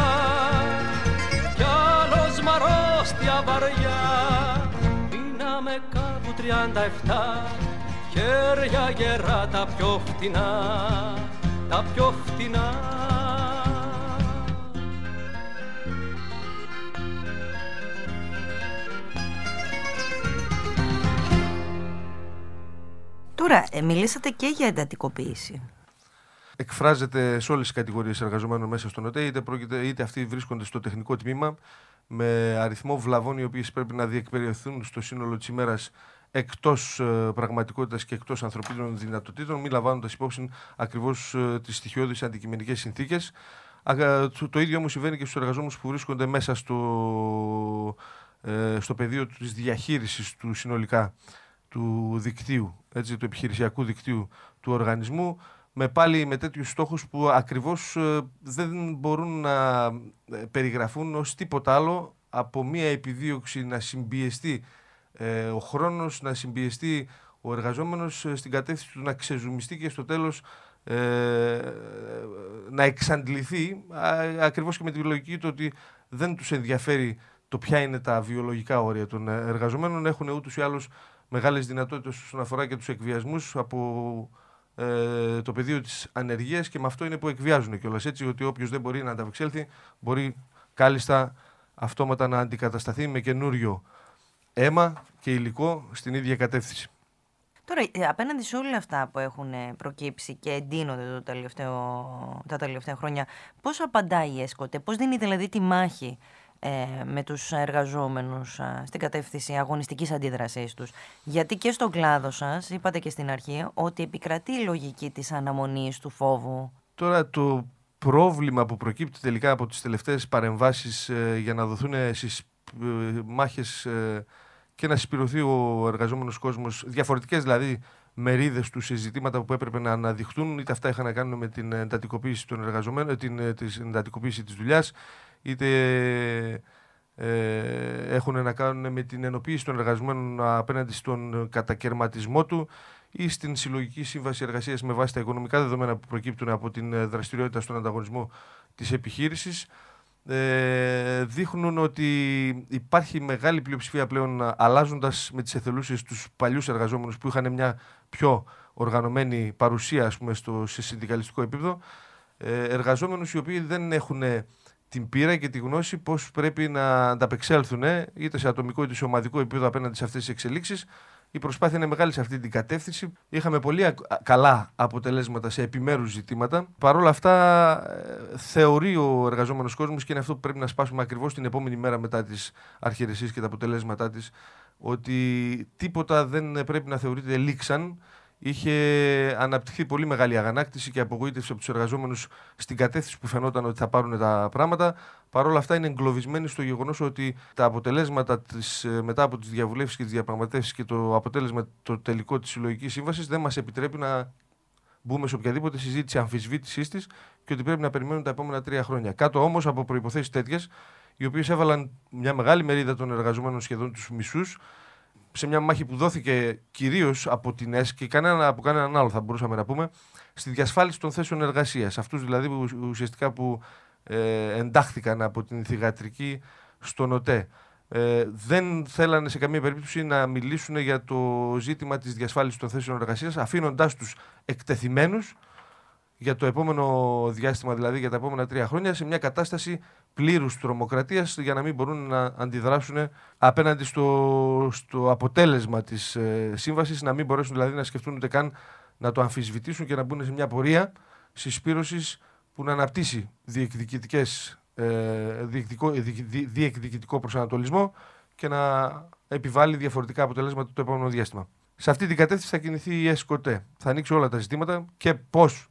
κι άλλος μ' αρρώστια βαριά. Μείναμε κάπου τριάντα επτά, χέρια γερά τα πιο φτηνά, τα πιο φτηνά. Τώρα, ε, μιλήσατε και για εντατικοποίηση. Εκφράζεται σε όλες τις κατηγορίες εργαζομένων μέσα στον ΟΤΕ, είτε, πρόκειται, είτε αυτοί βρίσκονται στο τεχνικό τμήμα, με αριθμό βλαβών οι οποίες πρέπει να διεκπεραιωθούν στο σύνολο της ημέρας εκτός ε, πραγματικότητας και εκτός ανθρωπίνων δυνατοτήτων, μη λαμβάνοντας υπόψη ακριβώς ε, τις στοιχειώδεις αντικειμενικές συνθήκες. Α, το, το ίδιο όμως συμβαίνει και στους εργαζόμενους που βρίσκονται μέσα στο, ε, στο πεδίο της διαχείρισης του συνολικά του δικτύου, έτσι, του επιχειρησιακού δικτύου του οργανισμού, με πάλι με τέτοιους στόχους που ακριβώς ε, δεν μπορούν να ε, περιγραφούν ως τίποτα άλλο από μια επιδίωξη να συμπιεστεί ε, ο χρόνος, να συμπιεστεί ο εργαζόμενος ε, στην κατεύθυνση του να ξεζουμιστεί και στο τέλος ε, να εξαντληθεί, α, ακριβώς και με τη λογική του ότι δεν τους ενδιαφέρει το ποια είναι τα βιολογικά όρια των εργαζομένων. Έχουν ούτως ή άλλως μεγάλες δυνατότητες όσον αφορά και τους εκβιασμούς από ε, το πεδίο της ανεργίας, και με αυτό είναι που εκβιάζουν κιόλας, έτσι ότι όποιος δεν μπορεί να ανταπεξέλθει μπορεί κάλλιστα αυτόματα να αντικατασταθεί με καινούριο αίμα και υλικό στην ίδια κατεύθυνση. Τώρα, απέναντι σε όλα αυτά που έχουν προκύψει και εντείνονται το τελευταίο, τα τελευταία χρόνια, πώς απαντάει η ΕΣΚΟΤΕ, πώς δίνει δηλαδή τη μάχη ε, με τους εργαζόμενους α, στην κατεύθυνση αγωνιστικής αντίδρασής τους? Γιατί και στον κλάδο σας, είπατε και στην αρχή, ότι επικρατεί η λογική της αναμονής, του φόβου. Τώρα το πρόβλημα που προκύπτει τελικά από τις τελευταίες παρεμβάσεις ε, για να δοθούν στις ε, μάχες ε, και να συσπηρωθεί ο εργαζόμενος κόσμος, διαφορετικές δηλαδή μερίδες του σε ζητήματα που έπρεπε να αναδειχθούν, είτε αυτά είχαν να κάνουν με την εντατικοποίηση των εργαζομένων, την, την εντατικοποίηση της δουλειάς, είτε ε, έχουν να κάνουν με την ενοποίηση των εργαζομένων απέναντι στον κατακαιρματισμό του ή στην συλλογική σύμβαση εργασίας με βάση τα οικονομικά δεδομένα που προκύπτουν από την δραστηριότητα στον ανταγωνισμό της επιχείρησης. Ε, δείχνουν ότι υπάρχει μεγάλη πλειοψηφία πλέον, αλλάζοντας με τις εθελούσιες τους παλιούς εργαζόμενους που είχαν μια πιο οργανωμένη παρουσία, ας πούμε, στο, σε συνδικαλιστικό επίπεδο, ε, εργαζόμενους οι οποίοι δεν έχουν την πείρα και τη γνώση πώς πρέπει να ανταπεξέλθουν είτε σε ατομικό είτε σε ομαδικό επίπεδο απέναντι σε αυτές τις εξελίξεις, Η προσπάθεια είναι μεγάλη σε αυτή την κατεύθυνση. Είχαμε πολύ καλά αποτελέσματα σε επιμέρους ζητήματα. Παρ' όλα αυτά, θεωρεί ο εργαζόμενος κόσμος, και είναι αυτό που πρέπει να σπάσουμε ακριβώς την επόμενη μέρα μετά τις αρχαιρεσίες και τα αποτελέσματά της, ότι τίποτα δεν πρέπει να θεωρείται λήξαν. Είχε αναπτυχθεί πολύ μεγάλη αγανάκτηση και απογοήτευση από τους εργαζόμενους στην κατεύθυνση που φαινόταν ότι θα πάρουν τα πράγματα. Παρ' όλα αυτά, είναι εγκλωβισμένοι στο γεγονός ότι τα αποτελέσματα της, μετά από τις διαβουλεύσεις και τις διαπραγματεύσεις και το αποτέλεσμα το τελικό της συλλογικής σύμβασης δεν μας επιτρέπει να μπούμε σε οποιαδήποτε συζήτηση αμφισβήτησής της και ότι πρέπει να περιμένουν τα επόμενα τρία χρόνια. Κάτω όμως από προϋποθέσεις τέτοιες, οι οποίες έβαλαν μια μεγάλη μερίδα των εργαζομένων, σχεδόν τους μισούς, σε μια μάχη που δόθηκε κυρίως από την ΕΣΚ και κανένα, από κανέναν άλλο, θα μπορούσαμε να πούμε, στη διασφάλιση των θέσεων εργασίας. Αυτούς δηλαδή που ουσιαστικά που ε, εντάχθηκαν από την θυγατρική στον ΟΤΕ. Ε, δεν θέλανε σε καμία περίπτωση να μιλήσουν για το ζήτημα της διασφάλισης των θέσεων εργασίας, αφήνοντάς τους εκτεθειμένους για το επόμενο διάστημα, δηλαδή για τα επόμενα τρία χρόνια, σε μια κατάσταση πλήρους τρομοκρατίας, για να μην μπορούν να αντιδράσουν απέναντι στο, στο αποτέλεσμα της ε, σύμβασης, να μην μπορέσουν δηλαδή να σκεφτούν ούτε καν να το αμφισβητήσουν και να μπουν σε μια πορεία συσπήρωσης που να αναπτύσσει διεκδικητικές, ε, διεκδικητικό, διεκδικητικό προσανατολισμό και να επιβάλλει διαφορετικά αποτελέσματα το επόμενο διάστημα. Σε αυτή την κατεύθυνση θα κινηθεί η ΕΣΚΟΤΕ. Θα ανοίξει όλα τα ζητήματα και πώς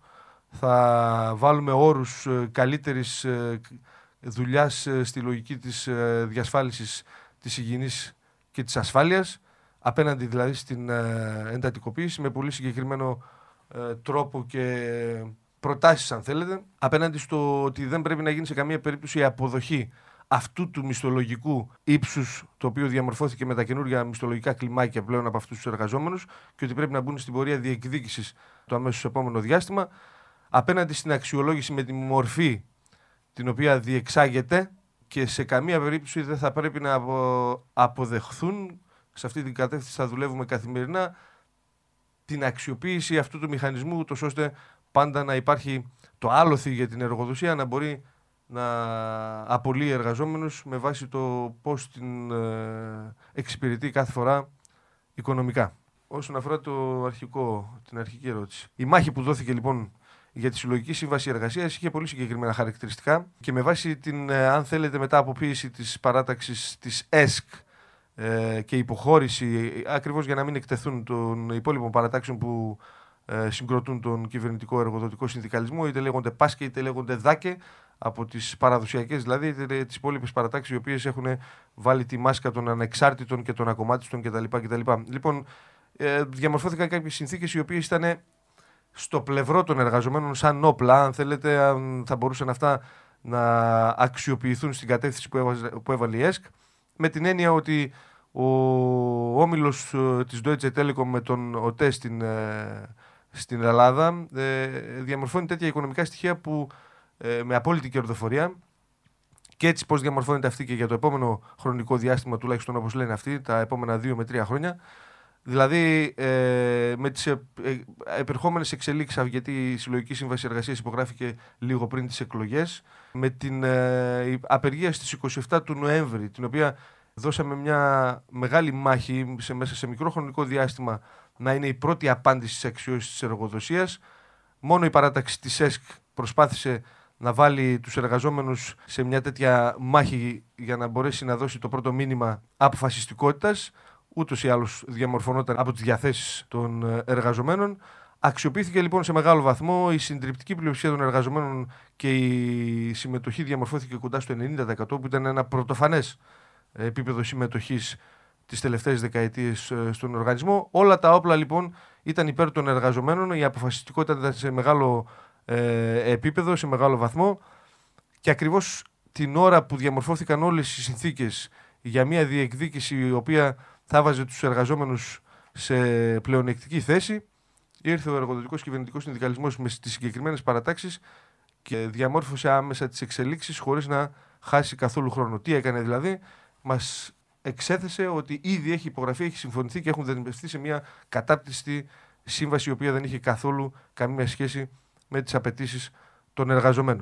θα βάλουμε όρους καλύτερης δουλειάς στη λογική της διασφάλισης της υγιεινής και της ασφάλειας, απέναντι δηλαδή στην εντατικοποίηση, με πολύ συγκεκριμένο τρόπο και προτάσεις, αν θέλετε, απέναντι στο ότι δεν πρέπει να γίνει σε καμία περίπτωση η αποδοχή αυτού του μισθολογικού ύψους, το οποίο διαμορφώθηκε με τα καινούργια μισθολογικά κλιμάκια πλέον από αυτούς τους εργαζόμενους, και ότι πρέπει να μπουν στην πορεία διεκδίκησης το αμέσως επόμενο διάστημα, απέναντι στην αξιολόγηση με τη μορφή την οποία διεξάγεται, και σε καμία περίπτωση δεν θα πρέπει να αποδεχθούν, σε αυτή την κατεύθυνση θα δουλεύουμε καθημερινά, την αξιοποίηση αυτού του μηχανισμού, ούτως ώστε πάντα να υπάρχει το άλοθη για την εργοδοσία να μπορεί να απολύει εργαζόμενους με βάση το πώς την ε, εξυπηρετεί κάθε φορά οικονομικά. Όσον αφορά το αρχικό, την αρχική ερώτηση. Η μάχη που δόθηκε λοιπόν για τη Συλλογική Σύμβαση Εργασίας είχε πολύ συγκεκριμένα χαρακτηριστικά και με βάση την, ε, αν θέλετε, μετααποποίηση της παράταξης της ΕΣΚ ε, και υποχώρηση, ακριβώς για να μην εκτεθούν των υπόλοιπων παρατάξεων που ε, συγκροτούν τον κυβερνητικό εργοδοτικό συνδικαλισμό, είτε λέγονται ΠΑΣΚΕ είτε λέγονται ΔΑΚΕ, από τις παραδοσιακές δηλαδή, είτε τις υπόλοιπες παρατάξεις οι οποίες έχουν βάλει τη μάσκα των ανεξάρτητων και των ακομμάτιστων κτλ. κτλ. Λοιπόν, ε, διαμορφώθηκαν κάποιες συνθήκες οι οποίες ήταν στο πλευρό των εργαζομένων σαν όπλα, αν θέλετε, αν θα μπορούσαν αυτά να αξιοποιηθούν στην κατεύθυνση που έβαλε, που έβαλε η ΕΣΚ, με την έννοια ότι ο όμιλος της Deutsche Telekom με τον ΟΤΕ στην, στην Ελλάδα ε, διαμορφώνει τέτοια οικονομικά στοιχεία που ε, με απόλυτη κερδοφορία, και έτσι πώς διαμορφώνεται αυτή και για το επόμενο χρονικό διάστημα, τουλάχιστον όπως λένε αυτοί, τα επόμενα δύο με τρία χρόνια. Δηλαδή, ε, με τις ε, ε, επερχόμενες εξελίξεις, γιατί η Συλλογική Σύμβαση Εργασίας υπογράφηκε λίγο πριν τις εκλογές, με την ε, απεργία στις είκοσι επτά του Νοέμβρη, την οποία δώσαμε μια μεγάλη μάχη σε, μέσα σε μικρό χρονικό διάστημα να είναι η πρώτη απάντηση στις αξιώσεις της εργοδοσίας. Μόνο η παράταξη της ΕΣΚ προσπάθησε να βάλει τους εργαζόμενους σε μια τέτοια μάχη για να μπορέσει να δώσει το πρώτο μήνυμα αποφασιστικότητας. Ούτως ή άλλως διαμορφωνόταν από τις διαθέσεις των εργαζομένων. Αξιοποιήθηκε λοιπόν σε μεγάλο βαθμό η συντριπτική πλειοψηφία των εργαζομένων και η συμμετοχή διαμορφώθηκε κοντά στο ενενήντα τοις εκατό, που ήταν ένα πρωτοφανές επίπεδο συμμετοχής τις τελευταίες δεκαετίες στον οργανισμό. Όλα τα όπλα λοιπόν ήταν υπέρ των εργαζομένων, η αποφασιστικότητα ήταν σε μεγάλο ε, επίπεδο, σε μεγάλο βαθμό, και ακριβώς την ώρα που διαμορφώθηκαν όλες οι συνθήκες για μια διεκδίκηση η οποία θα βάζε τους εργαζόμενους σε πλεονεκτική θέση, ήρθε ο εργοδοτικός κυβερνητικός συνδικαλισμός με τις συγκεκριμένες παρατάξεις και διαμόρφωσε άμεσα τις εξελίξεις χωρίς να χάσει καθόλου χρόνο. Τι έκανε δηλαδή? Μας εξέθεσε ότι ήδη έχει υπογραφεί, έχει συμφωνηθεί και έχουν δεσμευτεί σε μια κατάπτυστη σύμβαση η οποία δεν είχε καθόλου καμία σχέση με τις απαιτήσεις των εργαζομένων.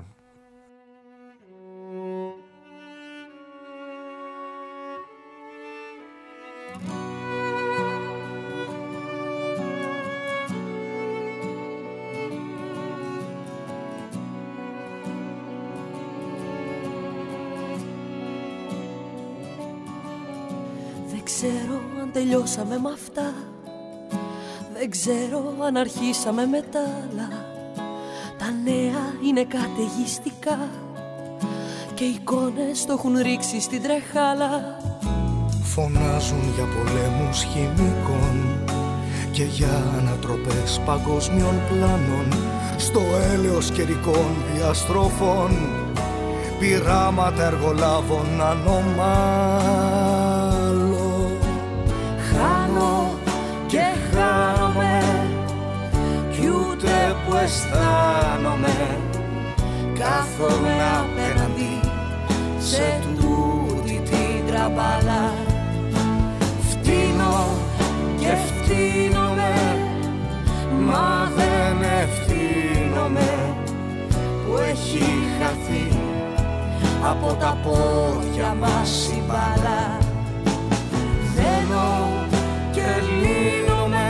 ξέρω αν τελειώσαμε με αυτά, δεν ξέρω αν αρχίσαμε με τα άλλα. Τα νέα είναι καταιγιστικά και οι εικόνες το έχουν ρίξει στην τρεχάλα. Φωνάζουν για πολέμους χημικών και για ανατροπές παγκοσμίων πλάνων, στο έλεος καιρικών διαστροφών, πειράματα εργολάβων ανομάλων. Χάνω και χάνομαι κι ούτε που αισθάνομαι, κάθομαι απέναντι σε τούτη την τραμπάλα. Φτύνω και φτύνομαι, μα δεν ευθύνομαι που έχει χαθεί από τα πόδια μας η μπάλα. Δένω και λύνομαι,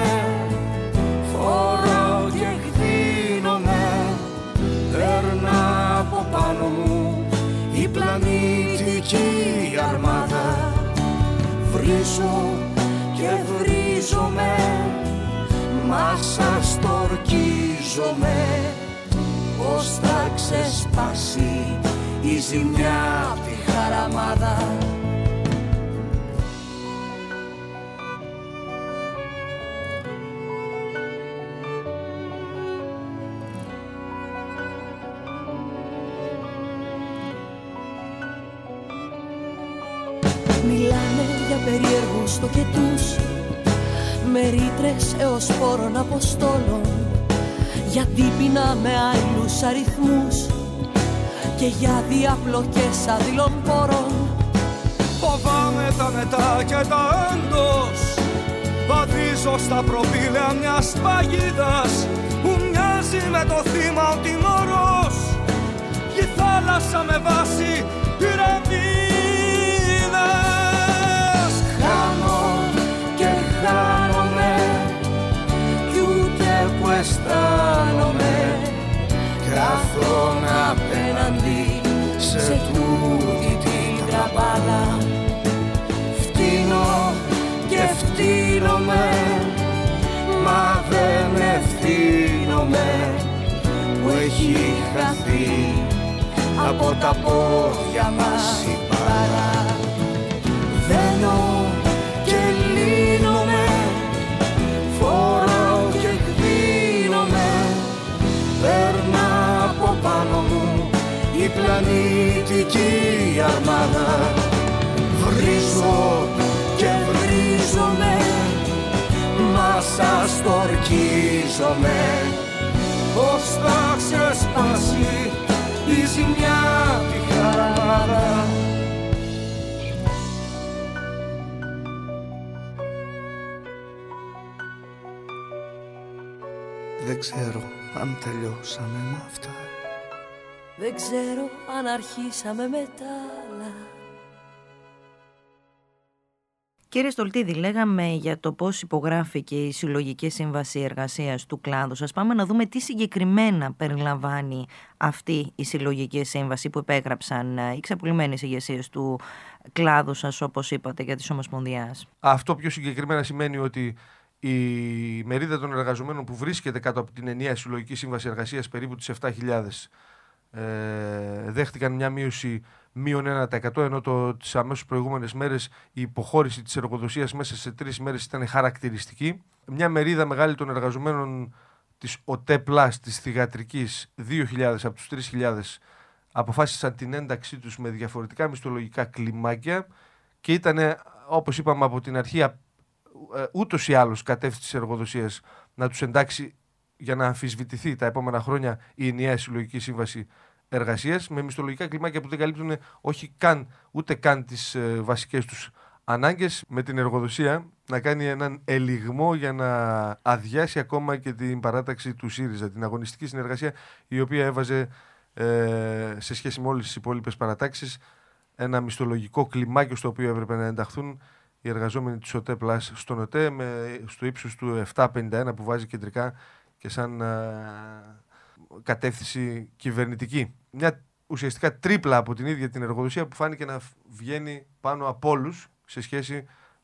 φοράω και εκδίνομαι, περνά από πάνω μου η πλανητική αρμάδα. Βρίζω και βρίζομαι, μα σας τορκίζομαι, πως θα ξεσπάσει η ζημιά απ' τη χαραμάδα. Μιλάνε για περίεργους τοκετούς, με ρήτρες έως πόρων αποστόλων, για τύπινα με άλλους αριθμούς και για διαπλοκές αδειλών πόρων. Φοβάμαι τα μετά και τα εντός, βαδίζω στα προπήλαια μιας παγίδας που μοιάζει με το θύμα ο τιμωρός. Η θάλασσα με βάση πυραμίδας. Χάνω και χάνομαι κι ούτε που αισθάνομαι, κάθομαι απέναντι σε τούτη την τραμπάλα. Φτύνω και φτύνομαι, μα δεν ευθύνομαι που έχει χαθεί από τα πόδια μας η μπάλα. Δένω και λύνομαι, φοράω και εκδίνομαι, περνά από πάνω μου η πλανητική αρμάδα. Βρίζω και βρίζομαι, μα σας τορκίζομαι, πως θα ξεσπάσει η ζημιά τη χαραμάδα. Δεν ξέρω αν τελειώσαμε με αυτά, δεν ξέρω αν αρχίσαμε με τα άλλα. Κύριε Στολτίδη, λέγαμε για το πώς υπογράφηκε η Συλλογική Σύμβαση Εργασίας του κλάδου σας. Πάμε να δούμε τι συγκεκριμένα περιλαμβάνει αυτή η Συλλογική Σύμβαση που υπέγραψαν οι ξεπουλημένες ηγεσίες του κλάδου σας, όπως είπατε, για της Ομοσπονδιάς. Αυτό πιο συγκεκριμένα σημαίνει ότι η μερίδα των εργαζομένων που βρίσκεται κάτω από την ενιαία Συλλογική Σύμβαση Εργασίας, περίπου τις επτά χιλιάδες, ε, δέχτηκαν μια μείωση μείον ένα τοις εκατό, ενώ το, τις αμέσως προηγούμενες μέρες η υποχώρηση της εργοδοσίας μέσα σε τρεις μέρες ήταν χαρακτηριστική. Μια μερίδα μεγάλη των εργαζομένων της ΟΤΕ Πλάς, της θυγατρικής, δύο χιλιάδες από τους τρεις χιλιάδες, αποφάσισαν την ένταξή τους με διαφορετικά μισθολογικά κλιμάκια και ήταν, όπως είπαμε από την αρχή, ούτως ή άλλως κατεύθυνση της εργοδοσίας να τους εντάξει για να αμφισβητηθεί τα επόμενα χρόνια η ενιαία Συλλογική Σύμβαση Εργασίας, με μισθολογικά κλιμάκια που δεν καλύπτουν όχι καν, ούτε καν τις ε, βασικές τους ανάγκες, με την εργοδοσία να κάνει έναν ελιγμό για να αδειάσει ακόμα και την παράταξη του ΣΥΡΙΖΑ, την αγωνιστική συνεργασία, η οποία έβαζε ε, σε σχέση με όλες τις υπόλοιπες παρατάξεις ένα μισθολογικό κλιμάκιο στο οποίο έπρεπε να ενταχθούν οι εργαζόμενοι της ΟΤΕ Πλάς στον ΟΤΕ, με, στο ύψος του επτακόσια πενήντα ένα που βάζει κεντρικά και σαν ε, κατεύθυνση κυβερνητική. Μια ουσιαστικά τρίπλα από την ίδια την εργοδοσία που φάνηκε να βγαίνει πάνω από όλους σε σχέση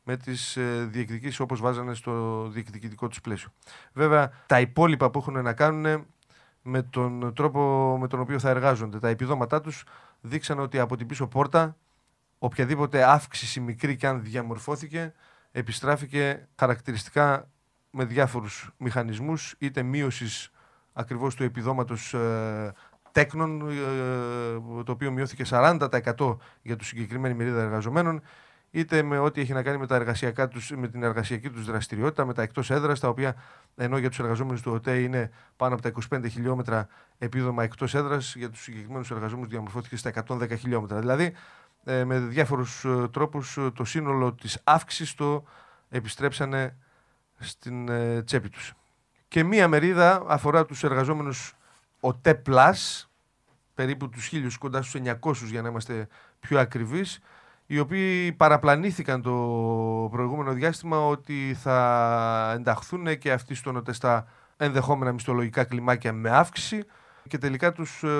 με τις ε, διεκδικήσεις όπως βάζανε στο διεκδικητικό τους πλαίσιο. Βέβαια, τα υπόλοιπα που έχουν να κάνουν με τον τρόπο με τον οποίο θα εργάζονται, τα επιδόματά τους δείξαν ότι από την πίσω πόρτα οποιαδήποτε αύξηση μικρή και αν διαμορφώθηκε επιστράφηκε χαρακτηριστικά με διάφορους μηχανισμούς, είτε μείωσης ακριβώς του επιδόματος ε, τέκνων, ε, το οποίο μειώθηκε σαράντα τοις εκατό για τη συγκεκριμένη μερίδα εργαζομένων, είτε με ό,τι έχει να κάνει με, τα εργασιακά τους, με την εργασιακή τους δραστηριότητα, με τα εκτός έδρας, τα οποία ενώ για τους εργαζόμενους του ΟΤΕ είναι πάνω από τα είκοσι πέντε χιλιόμετρα επίδομα εκτός έδρας, για τους συγκεκριμένους εργαζόμενους διαμορφώθηκε στα εκατόν δέκα χιλιόμετρα. Δηλαδή, ε, με διάφορους ε, τρόπους ε, το σύνολο της αύξησης το επιστρέψανε στην ε, τσέπη τους. Και μία μερίδα αφορά τους εργαζόμενους ΟΤΕ Plus, περίπου τους χίλιους, κοντά στους εννιακόσιους για να είμαστε πιο ακριβείς, οι οποίοι παραπλανήθηκαν το προηγούμενο διάστημα ότι θα ενταχθούν και αυτοί στον ΟΤΕ στα ενδεχόμενα μισθολογικά κλιμάκια με αύξηση και τελικά τους ε,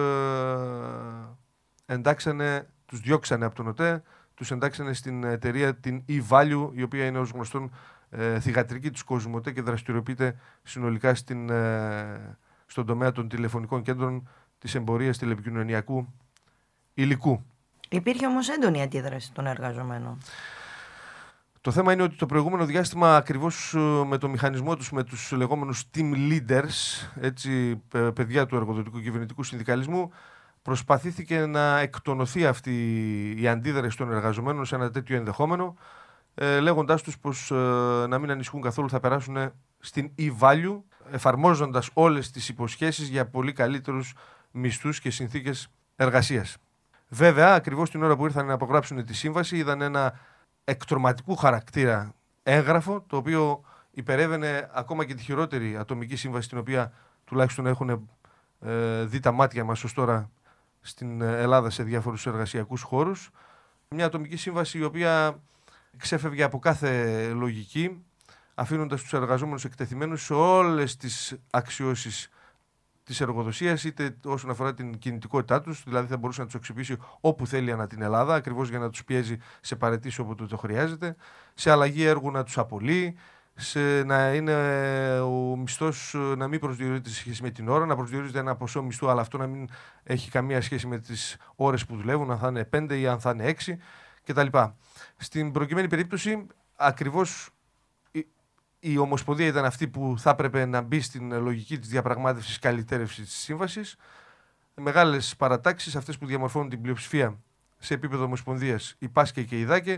εντάξανε, τους διώξανε από τον ΟΤΕ, τους εντάξανε στην εταιρεία την E-Value, η οποία είναι ως γνωστόν ε, θυγατρική της κόσμου ΟΤΕ και δραστηριοποιείται συνολικά στην, ε, στον τομέα των τηλεφωνικών κέντρων της εμπορίας τηλεπικοινωνιακού υλικού. Υπήρχε όμως έντονη αντίδραση των εργαζομένων. Το θέμα είναι ότι το προηγούμενο διάστημα, ακριβώς με το μηχανισμό τους, με τους λεγόμενους team leaders, έτσι, παιδιά του εργοδοτικού κυβερνητικού συνδικαλισμού, προσπαθήθηκε να εκτονωθεί αυτή η αντίδραση των εργαζομένων σε ένα τέτοιο ενδεχόμενο, ε, λέγοντάς τους πως ε, να μην ανησυχούν καθόλου, θα περάσουν στην E-Value, εφαρμόζοντας όλες τις υποσχέσεις για πολύ καλύτερους μισθούς και συνθήκες εργασίας. Βέβαια, ακριβώς την ώρα που ήρθαν να απογράψουν τη σύμβαση, είδαν ένα εκτροματικού χαρακτήρα έγγραφο, το οποίο υπερεύαινε ακόμα και τη χειρότερη ατομική σύμβαση, την οποία τουλάχιστον έχουν ε, δει τα μάτια μας ως τώρα στην Ελλάδα σε διάφορους εργασιακούς χώρους. Μια ατομική σύμβαση η οποία ξέφευγε από κάθε λογική, αφήνοντας τους εργαζόμενους εκτεθειμένους σε όλες τις αξιώσεις της εργοδοσίας, είτε όσον αφορά την κινητικότητά τους, δηλαδή θα μπορούσε να τους αξιοποιήσει όπου θέλει ανά την Ελλάδα, ακριβώς για να τους πιέζει σε παραιτήσεις όποτε το χρειάζεται, σε αλλαγή έργου να τους απολύει, σε να είναι ο μισθός να μην προσδιορίζεται σε σχέση με την ώρα, να προσδιορίζεται ένα ποσό μισθού, αλλά αυτό να μην έχει καμία σχέση με τις ώρες που δουλεύουν, αν θα είναι πέντε ή αν θα είναι έξι κτλ. Στην προκειμένη περίπτωση, ακριβώς η Ομοσπονδία ήταν αυτή που θα έπρεπε να μπει στην λογική της διαπραγμάτευσης καλυτέρευσης της σύμβασης. Μεγάλες παρατάξεις, αυτές που διαμορφώνουν την πλειοψηφία σε επίπεδο Ομοσπονδίας, η ΠΑΣΚΕ και η ΔΑΚΕ,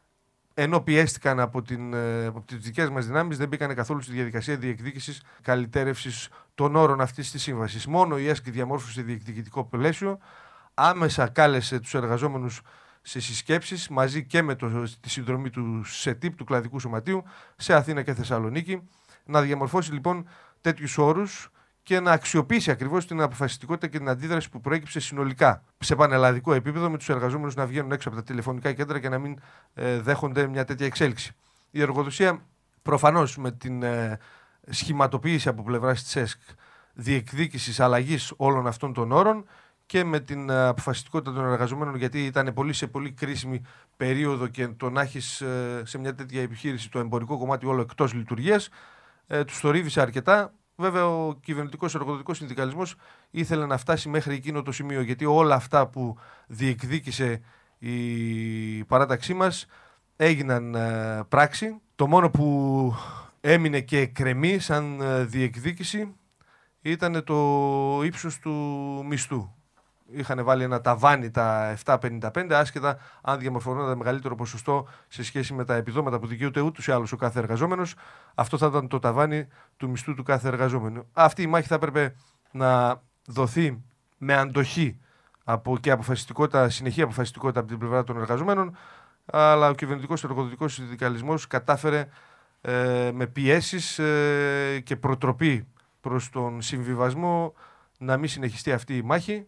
ενώ πιέστηκαν από, την, από τις δικές μας δυνάμεις, δεν μπήκαν καθόλου στη διαδικασία διεκδίκησης καλυτέρευσης των όρων αυτής της σύμβασης. Μόνο η ΕΣΚ διαμόρφωσε διεκδικητικό πλαίσιο, άμεσα κάλεσε τους εργαζόμενους σε συσκέψεις μαζί και με το, τη συνδρομή του ΣΕΤΙΠ, του Κλαδικού Σωματείου, σε Αθήνα και Θεσσαλονίκη, να διαμορφώσει λοιπόν τέτοιους όρους και να αξιοποιήσει ακριβώς την αποφασιστικότητα και την αντίδραση που προέκυψε συνολικά σε πανελλαδικό επίπεδο, με τους εργαζόμενους να βγαίνουν έξω από τα τηλεφωνικά κέντρα και να μην ε, δέχονται μια τέτοια εξέλιξη. Η εργοδοσία προφανώς με την ε, σχηματοποίηση από πλευράς της ΕΣΚ διεκδίκησης αλλαγής όλων αυτών των όρων και με την αποφασιστικότητα των εργαζομένων, γιατί ήταν πολύ σε πολύ κρίσιμη περίοδο και το να έχεις ε, σε μια τέτοια επιχείρηση το εμπορικό κομμάτι όλο εκτός λειτουργίας, ε, τους θορύβησε αρκετά. Βέβαια, ο κυβερνητικός εργοδοτικός συνδικαλισμός ήθελε να φτάσει μέχρι εκείνο το σημείο, γιατί όλα αυτά που διεκδίκησε η παράταξή μας έγιναν ε, πράξη. Το μόνο που έμεινε και εκκρεμεί σαν ε, διεκδίκηση ήταν το ύψος του μισθού. Είχαν βάλει ένα ταβάνι τα επτά πενήντα πέντε, άσχετα αν διαμορφωνόταν μεγαλύτερο ποσοστό σε σχέση με τα επιδόματα που δικαιούται ούτως ή άλλως ο κάθε εργαζόμενος. Αυτό θα ήταν το ταβάνι του μισθού του κάθε εργαζόμενου. Αυτή η μάχη θα έπρεπε να δοθεί με αντοχή από και αποφασιστικότητα, συνεχή αποφασιστικότητα από την πλευρά των εργαζομένων, αλλά ο κυβερνητικός εργοδοτικός συνδικαλισμός κατάφερε ε, με πιέσεις ε, και προτροπή προς τον συμβιβασμό να μην συνεχιστεί αυτή η μάχη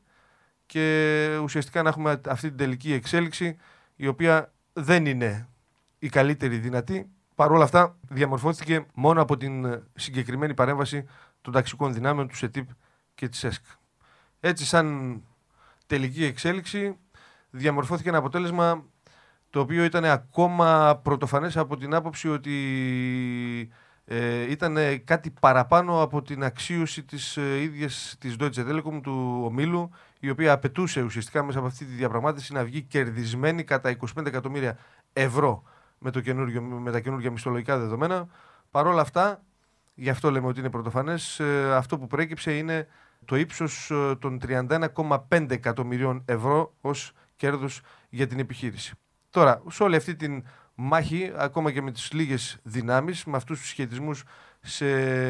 και ουσιαστικά να έχουμε αυτή την τελική εξέλιξη, η οποία δεν είναι η καλύτερη δυνατή. Παρ' όλα αυτά διαμορφώθηκε μόνο από την συγκεκριμένη παρέμβαση των ταξικών δυνάμεων του ΣΕΤΙΠ και της ΕΣΚ. Έτσι, σαν τελική εξέλιξη, διαμορφώθηκε ένα αποτέλεσμα το οποίο ήταν ακόμα πρωτοφανές από την άποψη ότι ε, ήταν κάτι παραπάνω από την αξίωση της ε, ίδιας της Deutsche Telekom, του ομίλου, η οποία απαιτούσε ουσιαστικά μέσα από αυτή τη διαπραγμάτευση να βγει κερδισμένη κατά είκοσι πέντε εκατομμύρια ευρώ με, το με τα καινούργια μισθολογικά δεδομένα. Παρ' όλα αυτά, γι' αυτό λέμε ότι είναι πρωτοφανές, ε, αυτό που προέκυψε είναι το ύψος ε, των τριάντα ένα κόμμα πέντε εκατομμυρίων ευρώ ως κέρδος για την επιχείρηση. Τώρα, σε όλη αυτή την μάχη, ακόμα και με τις λίγες δυνάμεις, με αυτούς τους σχετισμούς σε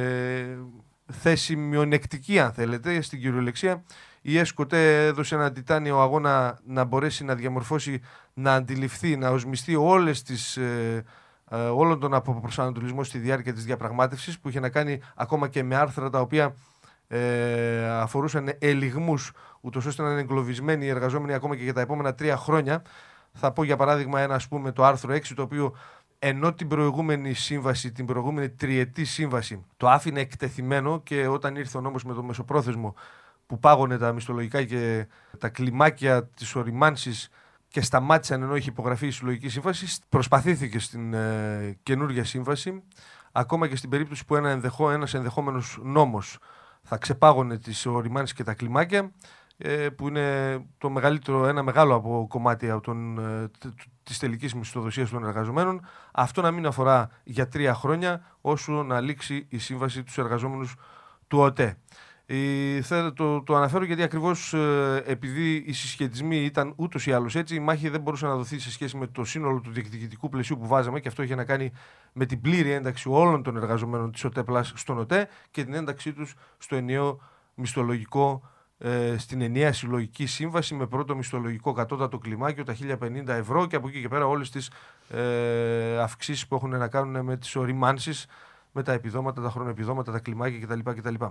θέση μειονεκτική, αν θέλετε, στην κυριολεξία, η ΕΣΚΟΤΕ έδωσε έναν τιτάνιο αγώνα να μπορέσει να διαμορφώσει, να αντιληφθεί, να οσμιστεί όλες τις, ε, ε, όλον τον αποπροσανατολισμό στη διάρκεια της διαπραγμάτευσης, που είχε να κάνει ακόμα και με άρθρα τα οποία ε, αφορούσαν ελιγμούς, ούτως ώστε να είναι εγκλωβισμένοι οι εργαζόμενοι ακόμα και για τα επόμενα τρία χρόνια. Θα πω για παράδειγμα ένα, ας πούμε, το άρθρο έξι, το οποίο ενώ την προηγούμενη σύμβαση, την προηγούμενη τριετή σύμβαση, το άφηνε εκτεθειμένο, και όταν ήρθε ο νόμος με το μεσοπρόθεσμο που πάγωνε τα μισθολογικά και τα κλιμάκια της οριμάνσης και σταμάτησαν ενώ είχε υπογραφεί η συλλογική σύμβαση, προσπαθήθηκε στην ε, καινούργια σύμβαση, ακόμα και στην περίπτωση που ένα ενδεχό, ένας ενδεχόμενος νόμος θα ξεπάγωνε τις οριμάνσεις και τα κλιμάκια, ε, που είναι το μεγαλύτερο, ένα μεγάλο από κομμάτι από τον, ε, της τελικής μισθοδοσίας των εργαζομένων, αυτό να μην αφορά για τρία χρόνια, όσο να λήξει η σύμβαση τους εργαζόμενους του ΟΤΕ. Η, το, το αναφέρω γιατί ακριβώς ε, επειδή οι συσχετισμοί ήταν ούτως ή άλλως έτσι, η μάχη δεν μπορούσε να δοθεί σε σχέση με το σύνολο του διεκδικητικού πλαισίου που βάζαμε, και αυτό είχε να κάνει με την πλήρη ένταξη όλων των εργαζομένων της ΟΤΕ Πλάς στον ΟΤΕ και την ένταξή τους στο ενιαίο μισθολογικό, ε, στην ενιαία συλλογική σύμβαση, με πρώτο μισθολογικό κατώτατο κλιμάκιο τα χίλια πενήντα ευρώ, και από εκεί και πέρα όλες τις ε, αυξήσεις που έχουν να κάνουν με τις οριμάνσεις, με τα επιδόματα, τα χρονοεπιδόματα, τα κλιμάκια κτλ. κτλ.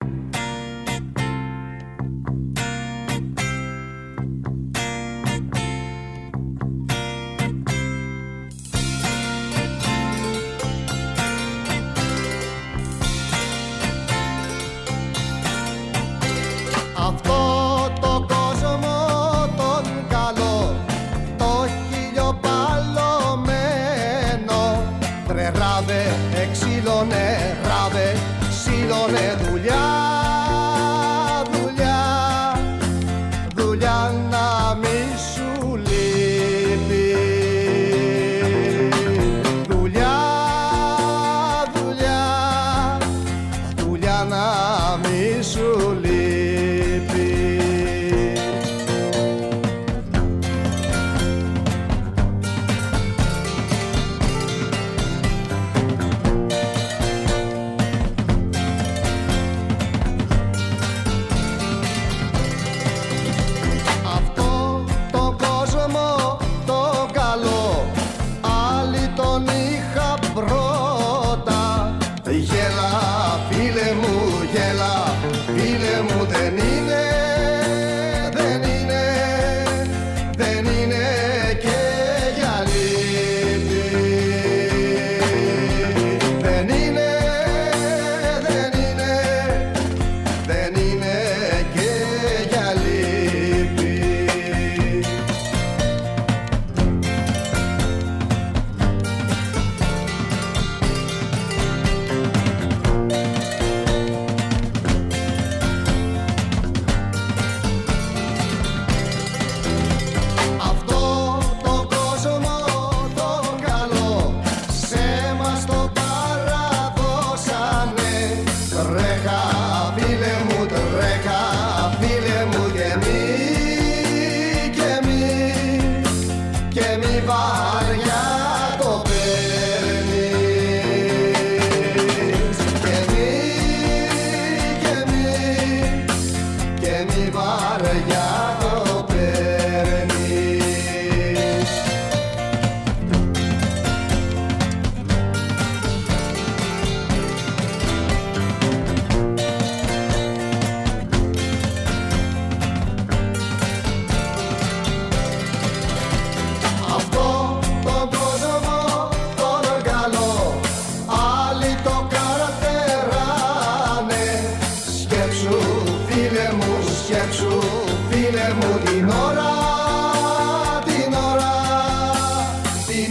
Ξύλωνε, ράβε, σύλλωνε, δουλειά, δουλειά, δουλειά να μη σου λείπει. Δουλειά, δουλειά, δουλειά να μη σου λείπει.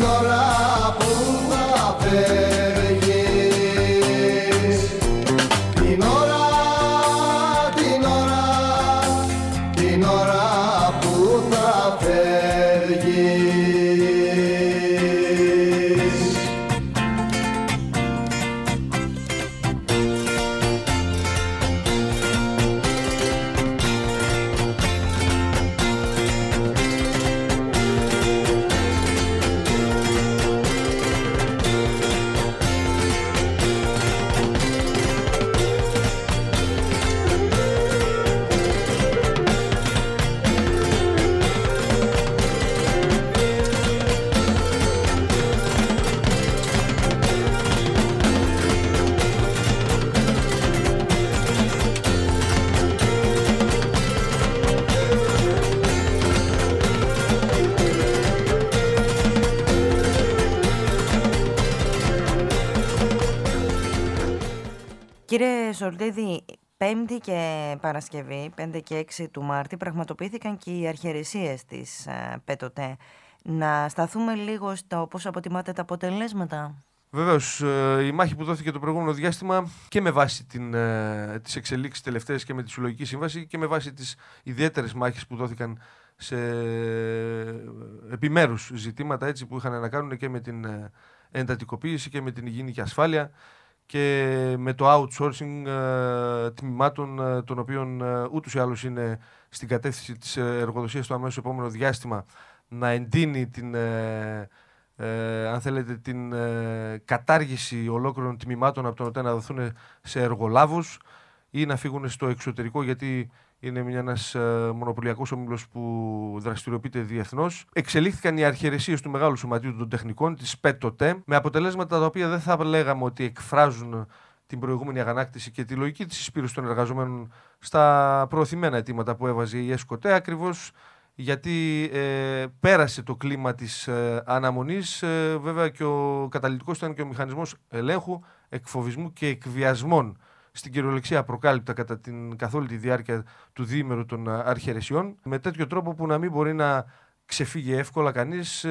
την ώρα που θα φεύγεις, την ώρα, την ώρα, την ώρα που θα φεύγεις. Κύριε Ζορδίδη, Πέμπτη και Παρασκευή, πέντε και έξι του Μάρτη, πραγματοποιήθηκαν και οι αρχιερεσίες της ΠΕΤΟΤΕ. Να σταθούμε λίγο στο πώς αποτιμάτε τα αποτελέσματα. Βεβαίως, η μάχη που δόθηκε το προηγούμενο διάστημα και με βάση την, τις εξελίξεις τελευταίες και με τη Συλλογική Σύμβαση και με βάση τις ιδιαίτερες μάχες που δόθηκαν σε επιμέρους ζητήματα, έτσι, που είχαν να κάνουν και με την εντατικοποίηση και με την υγιεινή και ασφάλεια και με το outsourcing ε, τμήματων ε, των οποίων ε, ούτως ή άλλως είναι στην κατεύθυνση της εργοδοσίας στο αμέσως επόμενο διάστημα να εντείνει την, ε, ε, αν θέλετε, την ε, κατάργηση ολόκληρων τμήματων από τον ΟΤΕ να δοθούν σε εργολάβους ή να φύγουν στο εξωτερικό, γιατί είναι μια, ένας ε, μονοπωλιακός όμιλος που δραστηριοποιείται διεθνώς. Εξελίχθηκαν οι αρχιερεσίες του Μεγάλου Σωματείου των Τεχνικών, της ΠΕΤΟΤΕ, με αποτελέσματα τα οποία δεν θα λέγαμε ότι εκφράζουν την προηγούμενη αγανάκτηση και τη λογική της συσπήρωσης των εργαζομένων στα προωθημένα αιτήματα που έβαζε η ΕΣΚΟΤΕ, ακριβώς γιατί ε, πέρασε το κλίμα της ε, αναμονής. Ε, βέβαια και ο καταλυτικός ήταν και ο μηχανισμός ελέγχου, εκφοβισμού και εκβιασμών, στην κυριολεξία απροκάλυπτα κατά την καθ' όλη τη διάρκεια του διήμερου των αρχιερεσιών, με τέτοιο τρόπο που να μην μπορεί να ξεφύγει εύκολα κανείς.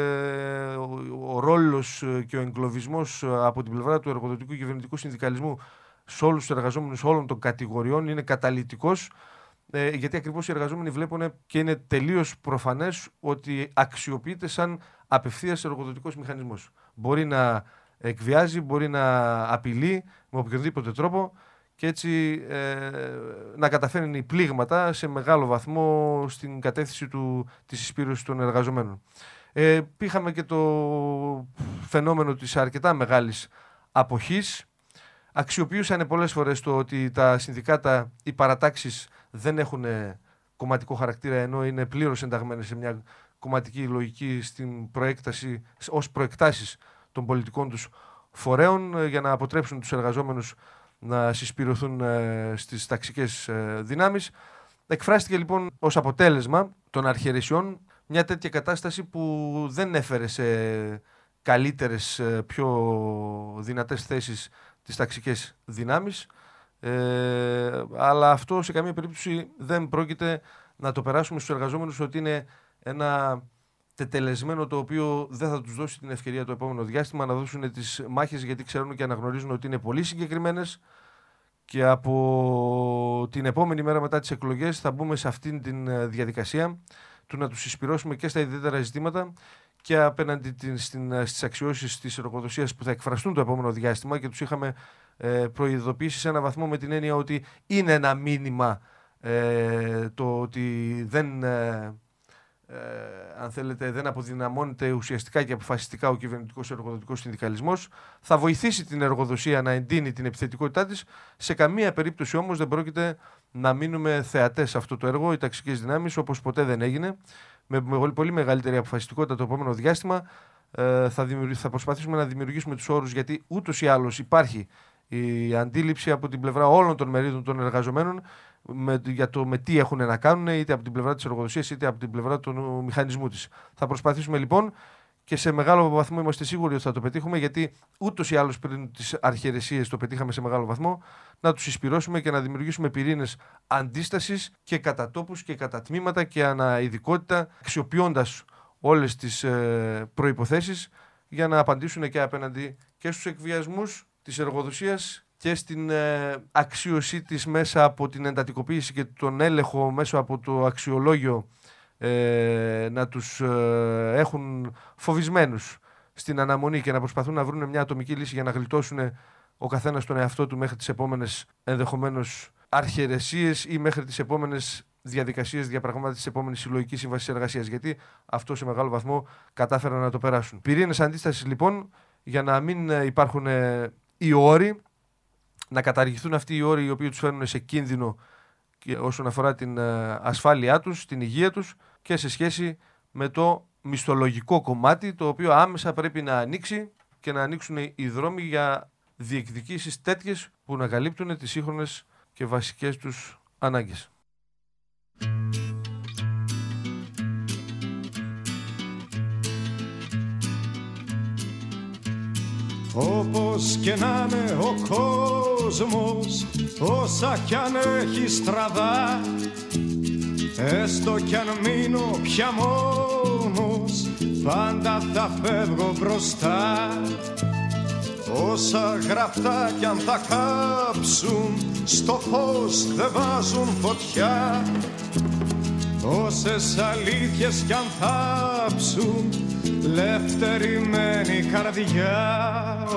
Ε, ο, ο ρόλος και ο εγκλωβισμός από την πλευρά του εργοδοτικού κυβερνητικού συνδικαλισμού σε όλους τους εργαζόμενους όλων των κατηγοριών είναι καταλυτικός, ε, γιατί ακριβώς οι εργαζόμενοι βλέπουν και είναι τελείως προφανές ότι αξιοποιείται σαν απευθείας εργοδοτικός μηχανισμός. Μπορεί να εκβιάζει, μπορεί να απειλεί με οποιοδήποτε τρόπο και έτσι ε, να καταφέρνει πλήγματα σε μεγάλο βαθμό στην κατεύθυνση του, της συσπήρωσης των εργαζομένων. Ε, είχαμε και το φαινόμενο της αρκετά μεγάλης αποχής. Αξιοποιούσαν πολλές φορές το ότι τα συνδικάτα, οι παρατάξεις δεν έχουν κομματικό χαρακτήρα, ενώ είναι πλήρως ενταγμένες σε μια κομματική λογική στην προέκταση, ως προεκτάσεις των πολιτικών τους φορέων, για να αποτρέψουν τους εργαζόμενους να συσπηρωθούν ε, στις ταξικές ε, δυνάμεις. Εκφράστηκε λοιπόν ως αποτέλεσμα των αρχιερεσιών μια τέτοια κατάσταση που δεν έφερε σε καλύτερες, ε, πιο δυνατές θέσεις τις ταξικές δυνάμεις, ε, αλλά αυτό σε καμία περίπτωση δεν πρόκειται να το περάσουμε στους εργαζόμενους ότι είναι ένα τετελεσμένο το οποίο δεν θα τους δώσει την ευκαιρία το επόμενο διάστημα να δώσουν τις μάχες, γιατί ξέρουν και αναγνωρίζουν ότι είναι πολύ συγκεκριμένες και από την επόμενη μέρα μετά τις εκλογές θα μπούμε σε αυτήν την διαδικασία του να τους συσπηρώσουμε και στα ιδιαίτερα ζητήματα και απέναντι την, στην, στις αξιώσεις της εργοδοσίας που θα εκφραστούν το επόμενο διάστημα, και τους είχαμε ε, προειδοποιήσει σε ένα βαθμό με την έννοια ότι είναι ένα μήνυμα ε, το ότι δεν... Ε, Ε, αν θέλετε, δεν αποδυναμώνεται ουσιαστικά και αποφασιστικά ο κυβερνητικός εργοδοτικός συνδικαλισμός. Θα βοηθήσει την εργοδοσία να εντείνει την επιθετικότητά της. Σε καμία περίπτωση όμως δεν πρόκειται να μείνουμε θεατές σε αυτό το έργο. Οι ταξικές δυνάμεις, όπως ποτέ δεν έγινε, με πολύ μεγαλύτερη αποφασιστικότητα το επόμενο διάστημα, ε, θα, θα προσπαθήσουμε να δημιουργήσουμε τους όρους, γιατί ούτως ή άλλως υπάρχει η αντίληψη από την πλευρά όλων των μερίδων των εργαζομένων με, για το με τι έχουν να κάνουν, είτε από την πλευρά της εργοδοσίας είτε από την πλευρά του μηχανισμού της. Θα προσπαθήσουμε λοιπόν, και σε μεγάλο βαθμό είμαστε σίγουροι ότι θα το πετύχουμε, γιατί ούτως ή άλλως πριν τις αρχιερεσίες το πετύχαμε σε μεγάλο βαθμό, να τους εισπυρώσουμε και να δημιουργήσουμε πυρήνες αντίστασης και κατά τόπους και κατά τμήματα και ανά ειδικότητα, αξιοποιώντας όλες τις ε, προϋποθέσεις για να απαντήσουν και απέναντι και στους εκβιασμούς της εργοδοσίας και στην ε, αξίωσή της μέσα από την εντατικοποίηση και τον έλεγχο μέσα από το αξιολόγιο, ε, να τους ε, έχουν φοβισμένους στην αναμονή και να προσπαθούν να βρουν μια ατομική λύση για να γλιτώσουν ο καθένας τον εαυτό του μέχρι τις επόμενες ενδεχομένως αρχαιρεσίες ή μέχρι τις επόμενες διαδικασίες διαπραγμάτευσης της επόμενης συλλογικής σύμβασης εργασίας. Γιατί αυτό σε μεγάλο βαθμό κατάφεραν να το περάσουν. Πυρήνες αντίστασης λοιπόν για να μην υπάρχουν οι όροι, να καταργηθούν αυτοί οι όροι οι οποίοι τους φέρνουν σε κίνδυνο και όσον αφορά την ασφάλειά τους, την υγεία τους και σε σχέση με το μισθολογικό κομμάτι, το οποίο άμεσα πρέπει να ανοίξει και να ανοίξουν οι δρόμοι για διεκδικήσεις τέτοιες που να καλύπτουν τις σύγχρονες και βασικές τους ανάγκες. Όπως και να είναι ο κόσμος, όσα κι αν έχει στραβά, έστω κι αν μείνω πια μόνος, πάντα θα φεύγω μπροστά. Όσα γραφτά κι αν θα κάψουν, στο φως δεν βάζουν φωτιά. Όσες αλήθειες κι αν θάψουν, λευτερημένη καρδιά.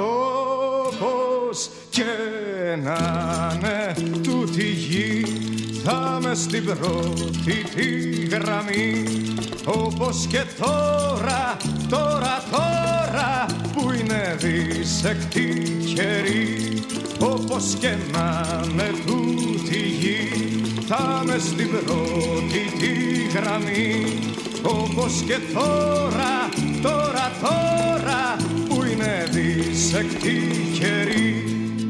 Όπως και να είναι τούτη γη, θα με στην πρώτη τη γραμμή. Όπως και τώρα, τώρα, τώρα, που είναι δισεκτή καιρή. Όπως και να είναι τούτη γη, θα με στην πρώτη τη γραμμή. Όπως και τώρα, τώρα, τώρα, που είναι δισεκτή καιρή.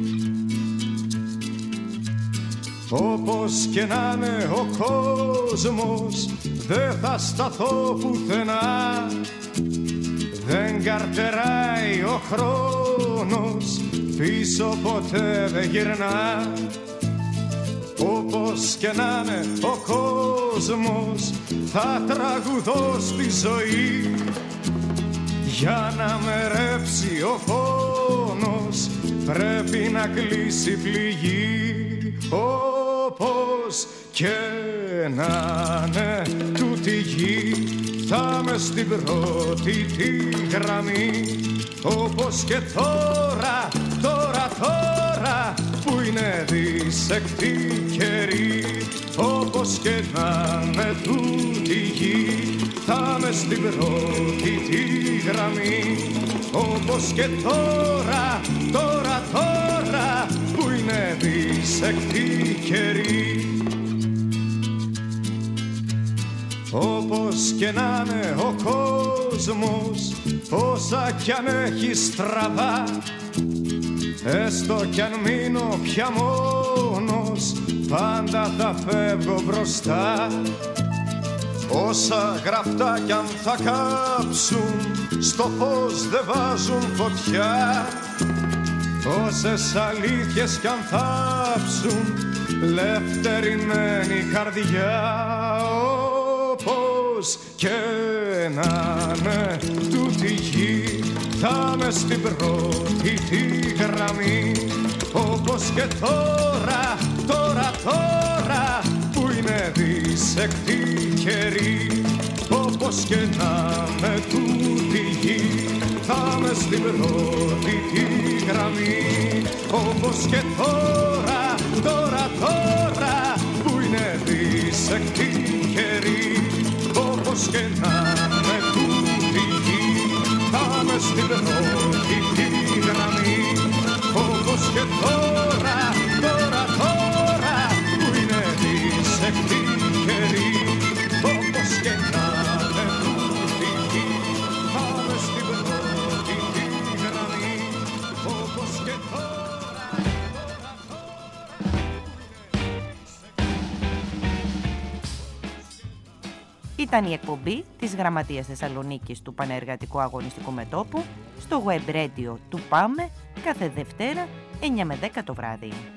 Όπως και να είναι ο κόσμος, δεν θα σταθώ πουθενά. Δεν καρτεράει ο χρόνος, πίσω ποτέ δεν γυρνά. Όπως και να είναι ο κόσμος, θα τραγουδώ στη ζωή. Για να με ρέψει ο πόνος, πρέπει να κλείσει πληγή. Όπως και να είναι τούτη γη, θα με στην πρώτη τη γραμμή. Όπως και τώρα, τώρα, τώρα, που είναι δισεκτή καιρή. Όπως και να είναι τούτη γη, θα με στην πρώτη τη γραμμή. Όπως και τώρα, τώρα, τώρα, που είναι δισεκτή καιρή. Όπως και να είναι ο κόσμος, όσα κι αν έχει στραβά, έστω κι αν μείνω πια μόνος, πάντα θα φεύγω μπροστά. Όσα γραφτά κι αν θα κάψουν, στο φως δεν βάζουν φωτιά. Όσες αλήθειες κι αν θάψουν, λευτερημένη καρδιά. Όπως και να είναι τούτη γη, θα με στην πρώτη τη γραμμή. Όπως και τώρα, τώρα, τώρα, που είναι δισεκτή καιρή. Όπως και να με τούτη γη, θα με στην πρώτη τη γραμμή. Όπως και τώρα, τώρα, τώρα, που είναι δισεκτή καιρή. Όπως και να με τούτη γη, θα με στην πρώτη τη γραμμή. Όπως και τώρα, τώρα, τώρα, που είναι δισεκτή καιρή. Όπως και να με τούτη γη, θα με στην πρώτη τη γραμμή. Όπως και τώρα, τώρα, τώρα. Ήταν η εκπομπή της Γραμματείας Θεσσαλονίκης του Πανεργατικού Αγωνιστικού Μετώπου στο web radio του ΠΑΜΕ κάθε Δευτέρα εννιά με δέκα το βράδυ.